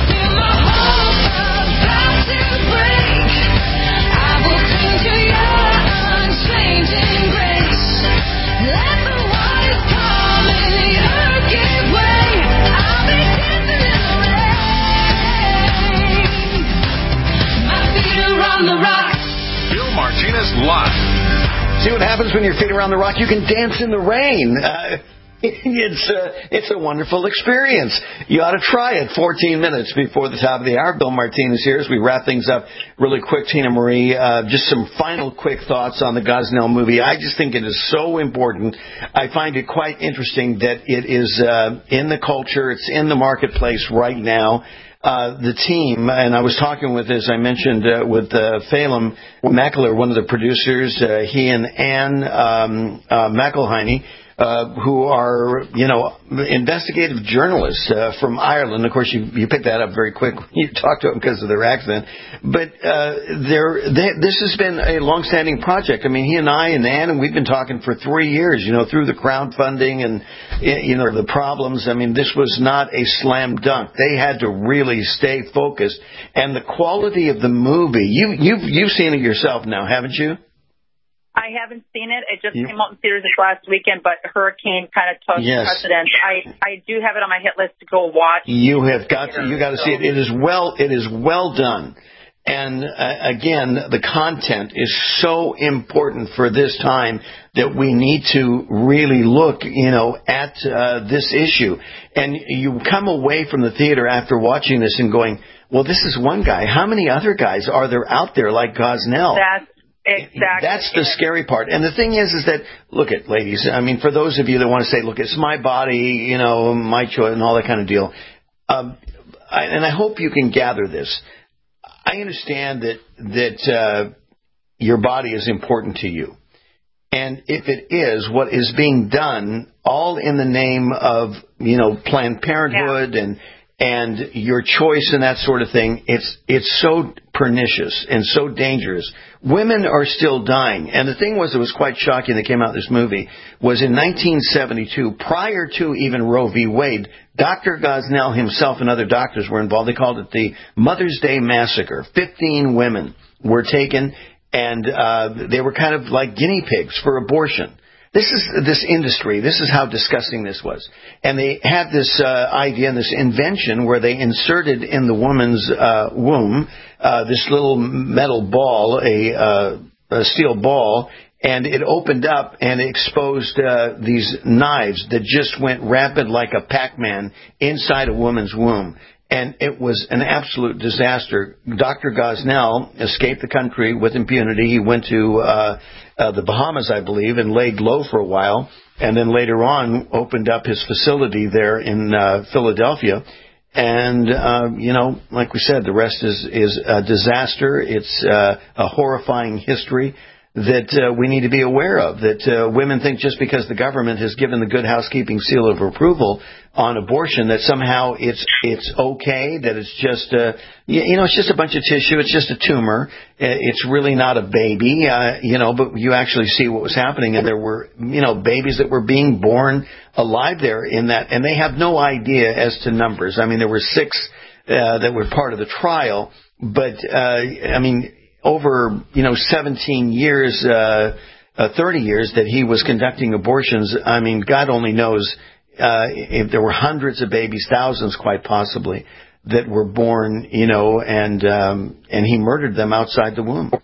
Bill Martinez live. See what happens when your feet are on the rock? You can dance in the rain. Uh, It's a, it's a wonderful experience. You ought to try it. fourteen minutes before the top of the hour. Bill Martinez here as we wrap things up really quick. Tina Marie, uh, just some final quick thoughts on the Gosnell movie. I just think it is so important. I find it quite interesting that it is uh, in the culture. It's in the marketplace right now. Uh, the team, and I was talking with, as I mentioned, uh, with uh, Phelim Mackler, one of the producers, uh, he and Anne um, uh, McElhinney, Uh, who are, you know, investigative journalists uh, from Ireland. Of course, you, you pick that up very quick when you talk to them because of their accent. But uh, they're, they, this has been a long-standing project. I mean, he and I and Ann, and we've been talking for three years, you know, through the crowdfunding and, you know, the problems. I mean, this was not a slam dunk. They had to really stay focused. And the quality of the movie, you, you've, you've seen it yourself now, haven't you? I haven't seen it. It just you, came out in theaters this last weekend, but Hurricane kind of took yes. precedence. I, I do have it on my hit list to go watch. You have got to, you got to see it. It is well, it is well done. And uh, again, the content is so important for this time that we need to really look, you know, at uh, this issue. And you come away from the theater after watching this and going, well, this is one guy. How many other guys are there out there like Gosnell? That's Exactly. That's the scary part. And the thing is, is that, look at ladies, I mean, for those of you that want to say, look, it's my body, you know, my choice and all that kind of deal. Um, I, and I hope you can gather this. I understand that, that, uh, your body is important to you. And if it is, what is being done all in the name of, you know, Planned Parenthood yeah. and, and your choice and that sort of thing, it's, it's so pernicious and so dangerous. Women are still dying. And the thing was that was quite shocking that came out in this movie was in nineteen seventy-two, prior to even Roe v. Wade, Doctor Gosnell himself and other doctors were involved. They called it the Mother's Day Massacre. Fifteen women were taken, and uh, they were kind of like guinea pigs for abortion. This is this industry. This is how disgusting this was. And they had this uh, idea and this invention where they inserted in the woman's uh, womb uh, this little metal ball, a, uh, a steel ball, and it opened up and exposed uh, these knives that just went rapid like a Pac-Man inside a woman's womb. And it was an absolute disaster. Doctor Gosnell escaped the country with impunity. He went to uh, uh, the Bahamas, I believe, and laid low for a while. And then later on opened up his facility there in uh, Philadelphia. And, uh, you know, like we said, the rest is, is a disaster. It's uh, a horrifying history that uh, we need to be aware of, that uh, women think just because the government has given the Good Housekeeping seal of approval on abortion that somehow it's it's okay, that it's just a, you know, it's just a bunch of tissue, it's just a tumor, it's really not a baby, uh, you know, but you actually see what was happening, and there were, you know, babies that were being born alive there in that, and they have no idea as to numbers. I mean, there were six uh, that were part of the trial, but, uh, I mean, over, you know, seventeen years, uh, uh, thirty years that he was conducting abortions, I mean, God only knows uh, if there were hundreds of babies, thousands quite possibly, that were born, you know, and um, and he murdered them outside the womb.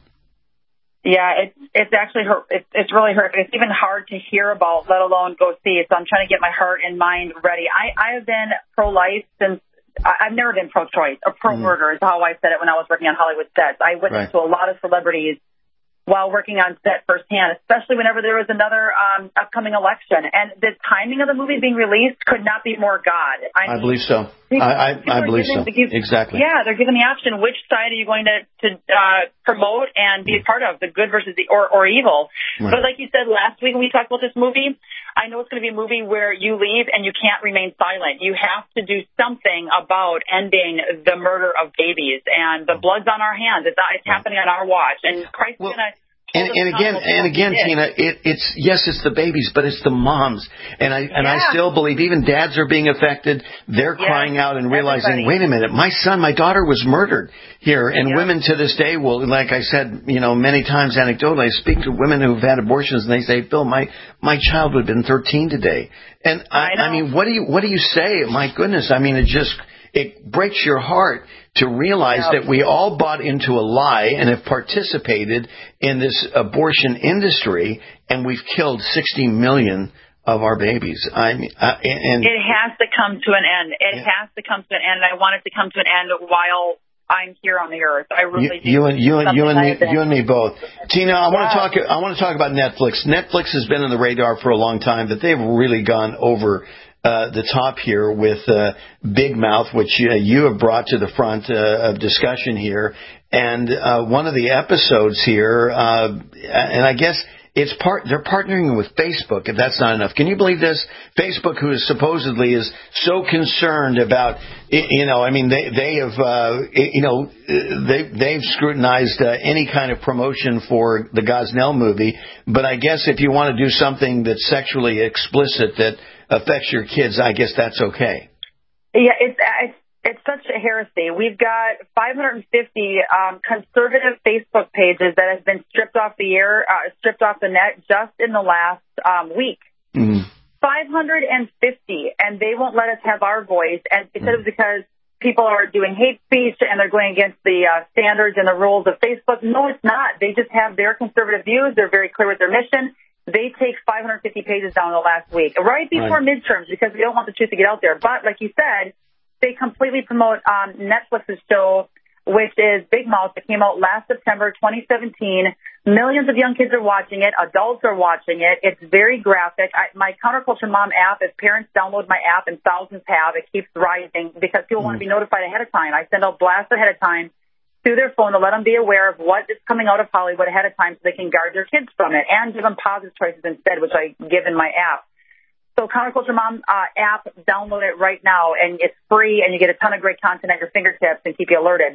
Yeah, it's it's actually it's it's really horrific. It's even hard to hear about, let alone go see it. So I'm trying to get my heart and mind ready. I I have been pro-life since. I've never been pro-choice or pro-murder is how I said it when I was working on Hollywood sets. I witnessed right. to a lot of celebrities while working on set firsthand, especially whenever there was another um, upcoming election. And the timing of the movie being released could not be more God. I, I mean, believe so. I, I, I believe so. Give, exactly. Yeah, they're given the option, which side are you going to, to uh, promote and be a part of, the good versus the or, or evil. Right. But like you said last week when we talked about this movie, I know it's going to be a movie where you leave and you can't remain silent. You have to do something about ending the murder of babies, and the blood's on our hands. It's, it's happening on our watch, and Christ's well, going to. And, and again, and again, Tina, it, it's yes, it's the babies, but it's the moms, and I and yeah. I still believe even dads are being affected. They're yeah. crying out and realizing, Everybody. wait a minute, my son, my daughter was murdered here, and yeah. women to this day will, like I said, you know, many times anecdotally, I speak to women who've had abortions, and they say, Bill, my my child would have been thirteen today, and I, I, I mean, what do you what do you say? My goodness, I mean, it just. It breaks your heart to realize yeah. that we all bought into a lie and have participated in this abortion industry, and we've killed sixty million of our babies. I mean, uh, and it has to come to an end. It yeah. has to come to an end. I want it to come to an end while I'm here on the earth. I really you, you and you and you and me, like you and me both. Tina, I yeah. want to talk. I want to talk about Netflix. Netflix has been on the radar for a long time, but they've really gone over. Uh, the top here with uh, Big Mouth, which uh, you have brought to the front uh, of discussion here. And uh, one of the episodes here, uh, and I guess it's part, they're partnering with Facebook, if that's not enough. Can you believe this? Facebook, who is supposedly is so concerned about, you know, I mean, they, they have, uh, you know, they, they've scrutinized uh, any kind of promotion for the Gosnell movie. But I guess if you want to do something that's sexually explicit that affects your kids, I guess that's okay. Yeah, it's it's, it's such a heresy. We've got five hundred fifty um, conservative Facebook pages that have been stripped off the air, uh, stripped off the net just in the last um, week. Mm. five hundred fifty, and they won't let us have our voice. And they said mm. it was because people are doing hate speech and they're going against the uh, standards and the rules of Facebook. No, it's not. They just have their conservative views. They're very clear with their mission. They take five hundred fifty pages down the last week, right before right. midterms, because we don't want the truth to get out there. But like you said, they completely promote um, Netflix's show, which is Big Mouth, that came out last September twenty seventeen. Millions of young kids are watching it. Adults are watching it. It's very graphic. I, my Counterculture Mom app, if parents download my app, and thousands have, it keeps rising because people mm. want to be notified ahead of time. I send out blasts ahead of time through their phone to let them be aware of what is coming out of Hollywood ahead of time so they can guard their kids from it and give them positive choices instead, which I give in my app. So Counterculture Mom uh, app, download it right now, and it's free, and you get a ton of great content at your fingertips and keep you alerted.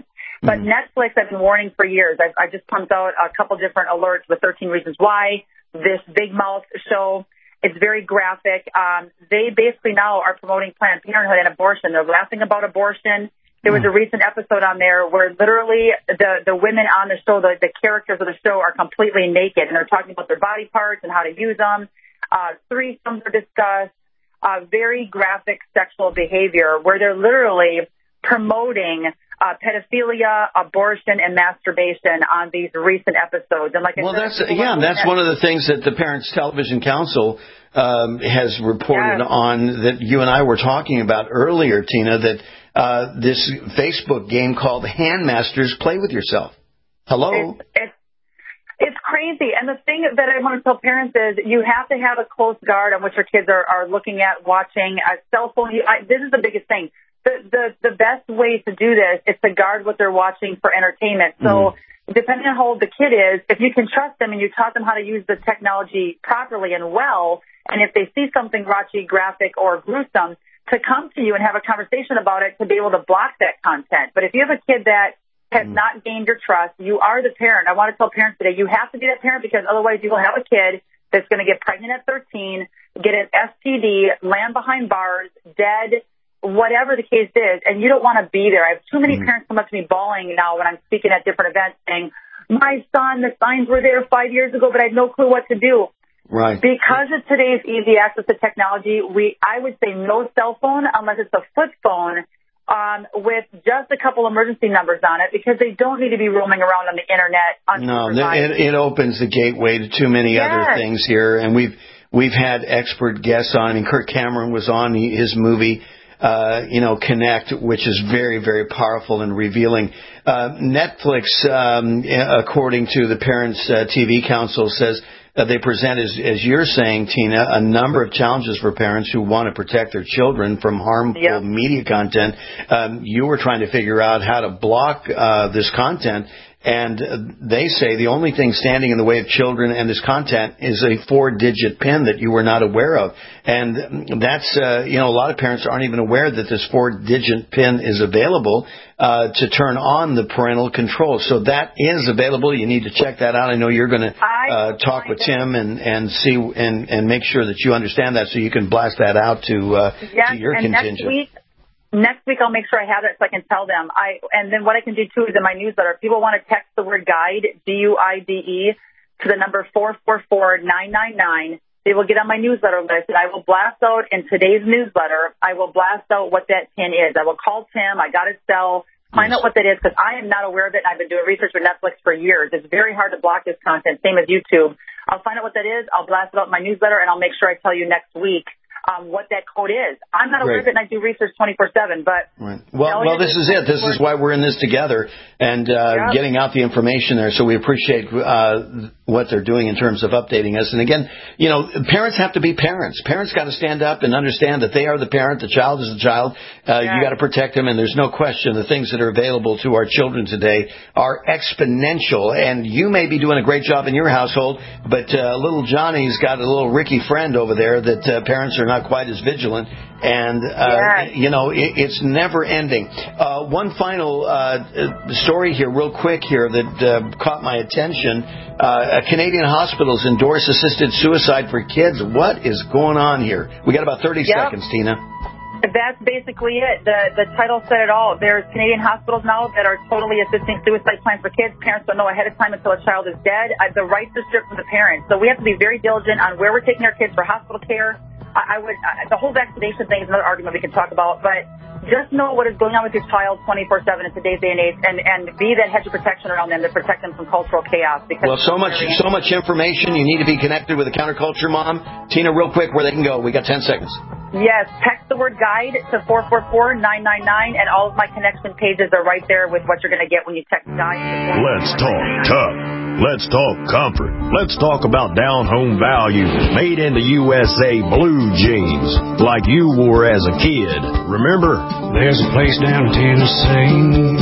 But mm. Netflix, I've been warning for years. I've, I just pumped out a couple different alerts with thirteen Reasons Why. This Big Mouth show, it's very graphic. Um, they basically now are promoting Planned Parenthood and abortion. They're laughing about abortion. There was a recent episode on there where literally the, the women on the show, the, the characters of the show are completely naked, and they're talking about their body parts and how to use them. Uh, threesomes are discussed, uh, very graphic sexual behavior where they're literally promoting uh, pedophilia, abortion, and masturbation on these recent episodes. And like I well, said, that's yeah, that's one of the things that the Parents Television Council um, has reported yes. on that you and I were talking about earlier, Tina, that Uh, this Facebook game called Handmasters, Play With Yourself. Hello? It's, it's, it's crazy. And the thing that I want to tell parents is you have to have a close guard on what your kids are, are looking at, watching. A cell phone, I, this is the biggest thing. The, the, the best way to do this is to guard what they're watching for entertainment. So mm-hmm. depending on how old the kid is, if you can trust them and you taught them how to use the technology properly and well, and if they see something raunchy, graphic, or gruesome, to come to you and have a conversation about it to be able to block that content. But if you have a kid that has mm. not gained your trust, you are the parent. I want to tell parents today, you have to be that parent because otherwise you will have a kid that's going to get pregnant at thirteen, get an S T D, land behind bars, dead, whatever the case is, and you don't want to be there. I have too many mm. parents come up to me bawling now when I'm speaking at different events saying, my son, the signs were there five years ago, but I had no clue what to do. Right. Because of today's easy access to technology, we I would say no cell phone unless it's a flip phone um, with just a couple emergency numbers on it because they don't need to be roaming around on the internet. No, it, it opens the gateway to too many yes. other things here, and we've we've had expert guests on. I mean, Kirk Cameron was on his movie, uh, you know, Connect, which is very, very powerful and revealing. Uh, Netflix, um, according to the Parents uh, T V Council, says. Uh, they present, as, as you're saying, Tina, a number of challenges for parents who want to protect their children from harmful yep. media content. Um, you were trying to figure out how to block uh, this content, and uh, they say the only thing standing in the way of children and this content is a four-digit PIN that you were not aware of. And that's, uh, you know, a lot of parents aren't even aware that this four-digit PIN is available uh, to turn on the parental control. So that is available. You need to check that out. I know you're going to uh, talk with Tim and, and see and, and make sure that you understand that so you can blast that out to, uh, yes, to your and contingent. Next week, next week I'll make sure I have it so I can tell them. I And then what I can do, too, is in my newsletter, if people want to text the word guide, D U I D E, to the number four four four, nine nine nine, they will get on my newsletter list, and I will blast out in today's newsletter, I will blast out what that PIN is. I will call Tim. I got his cell. Find yes. out what that is, because I am not aware of it, and I've been doing research with Netflix for years. It's very hard to block this content, same as YouTube. I'll find out what that is. I'll blast it out in my newsletter, and I'll make sure I tell you next week um, what that code is. I'm not aware right. of it, and I do research twenty-four seven, but... Right. Well, well, this is it. This is why we're in this together and uh, yep. getting out the information there. So we appreciate uh, what they're doing in terms of updating us. And again, you know, parents have to be parents. Parents got to stand up and understand that they are the parent. The child is the child. Uh, yeah. You got to protect them. And there's no question the things that are available to our children today are exponential. And you may be doing a great job in your household, but uh, little Johnny's got a little Ricky friend over there that uh, parents are not quite as vigilant. And, uh, yeah. you know, it, it's never ending. Uh, one final uh, story here, real quick here, that uh, caught my attention. Uh, Canadian hospitals endorse assisted suicide for kids. What is going on here? We got about thirty yep. seconds, Tina. That's basically it. The the title said it all. There's Canadian hospitals now that are totally assisting suicide plans for kids. Parents don't know ahead of time until a child is dead. Uh, the rights are stripped from the parents. So we have to be very diligent on where we're taking our kids for hospital care. I, I would uh, the whole vaccination thing is another argument we can talk about, but just know what is going on with your child twenty-four seven in today's day and age, and, and be that hedge of protection around them to protect them from cultural chaos. Because well, so much so much information. You need to be connected with a counterculture mom. Tina, real quick, where they can go. We got ten seconds. Yes, text the word guide to four four four, nine nine nine, and all of my connection pages are right there with what you're going to get when you text guide. Let's talk tough. Let's talk comfort. Let's talk about down-home value, made in the U S A blue jeans, like you wore as a kid. Remember? There's a place down in Tennessee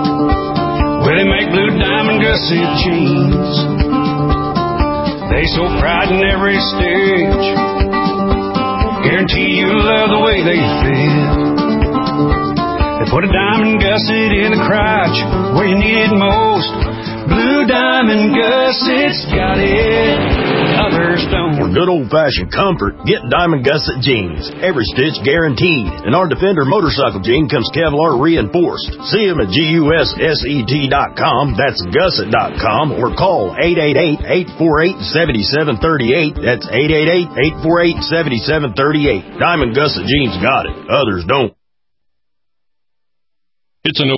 where they make blue diamond gusset jeans. They so pride in every stitch, guarantee you love the way they fit. If Put a diamond gusset in the crotch where you need it most. Blue Diamond Gusset's got it, others don't. For good old-fashioned comfort, get Diamond Gusset jeans. Every stitch guaranteed. And our Defender motorcycle jean comes Kevlar reinforced. See them at gusset dot com. That's gusset dot com. Or call eight eight eight, eight four eight, seven seven three eight. That's eight eight eight, eight four eight, seven seven three eight. Diamond Gusset jeans got it. Others don't. It's an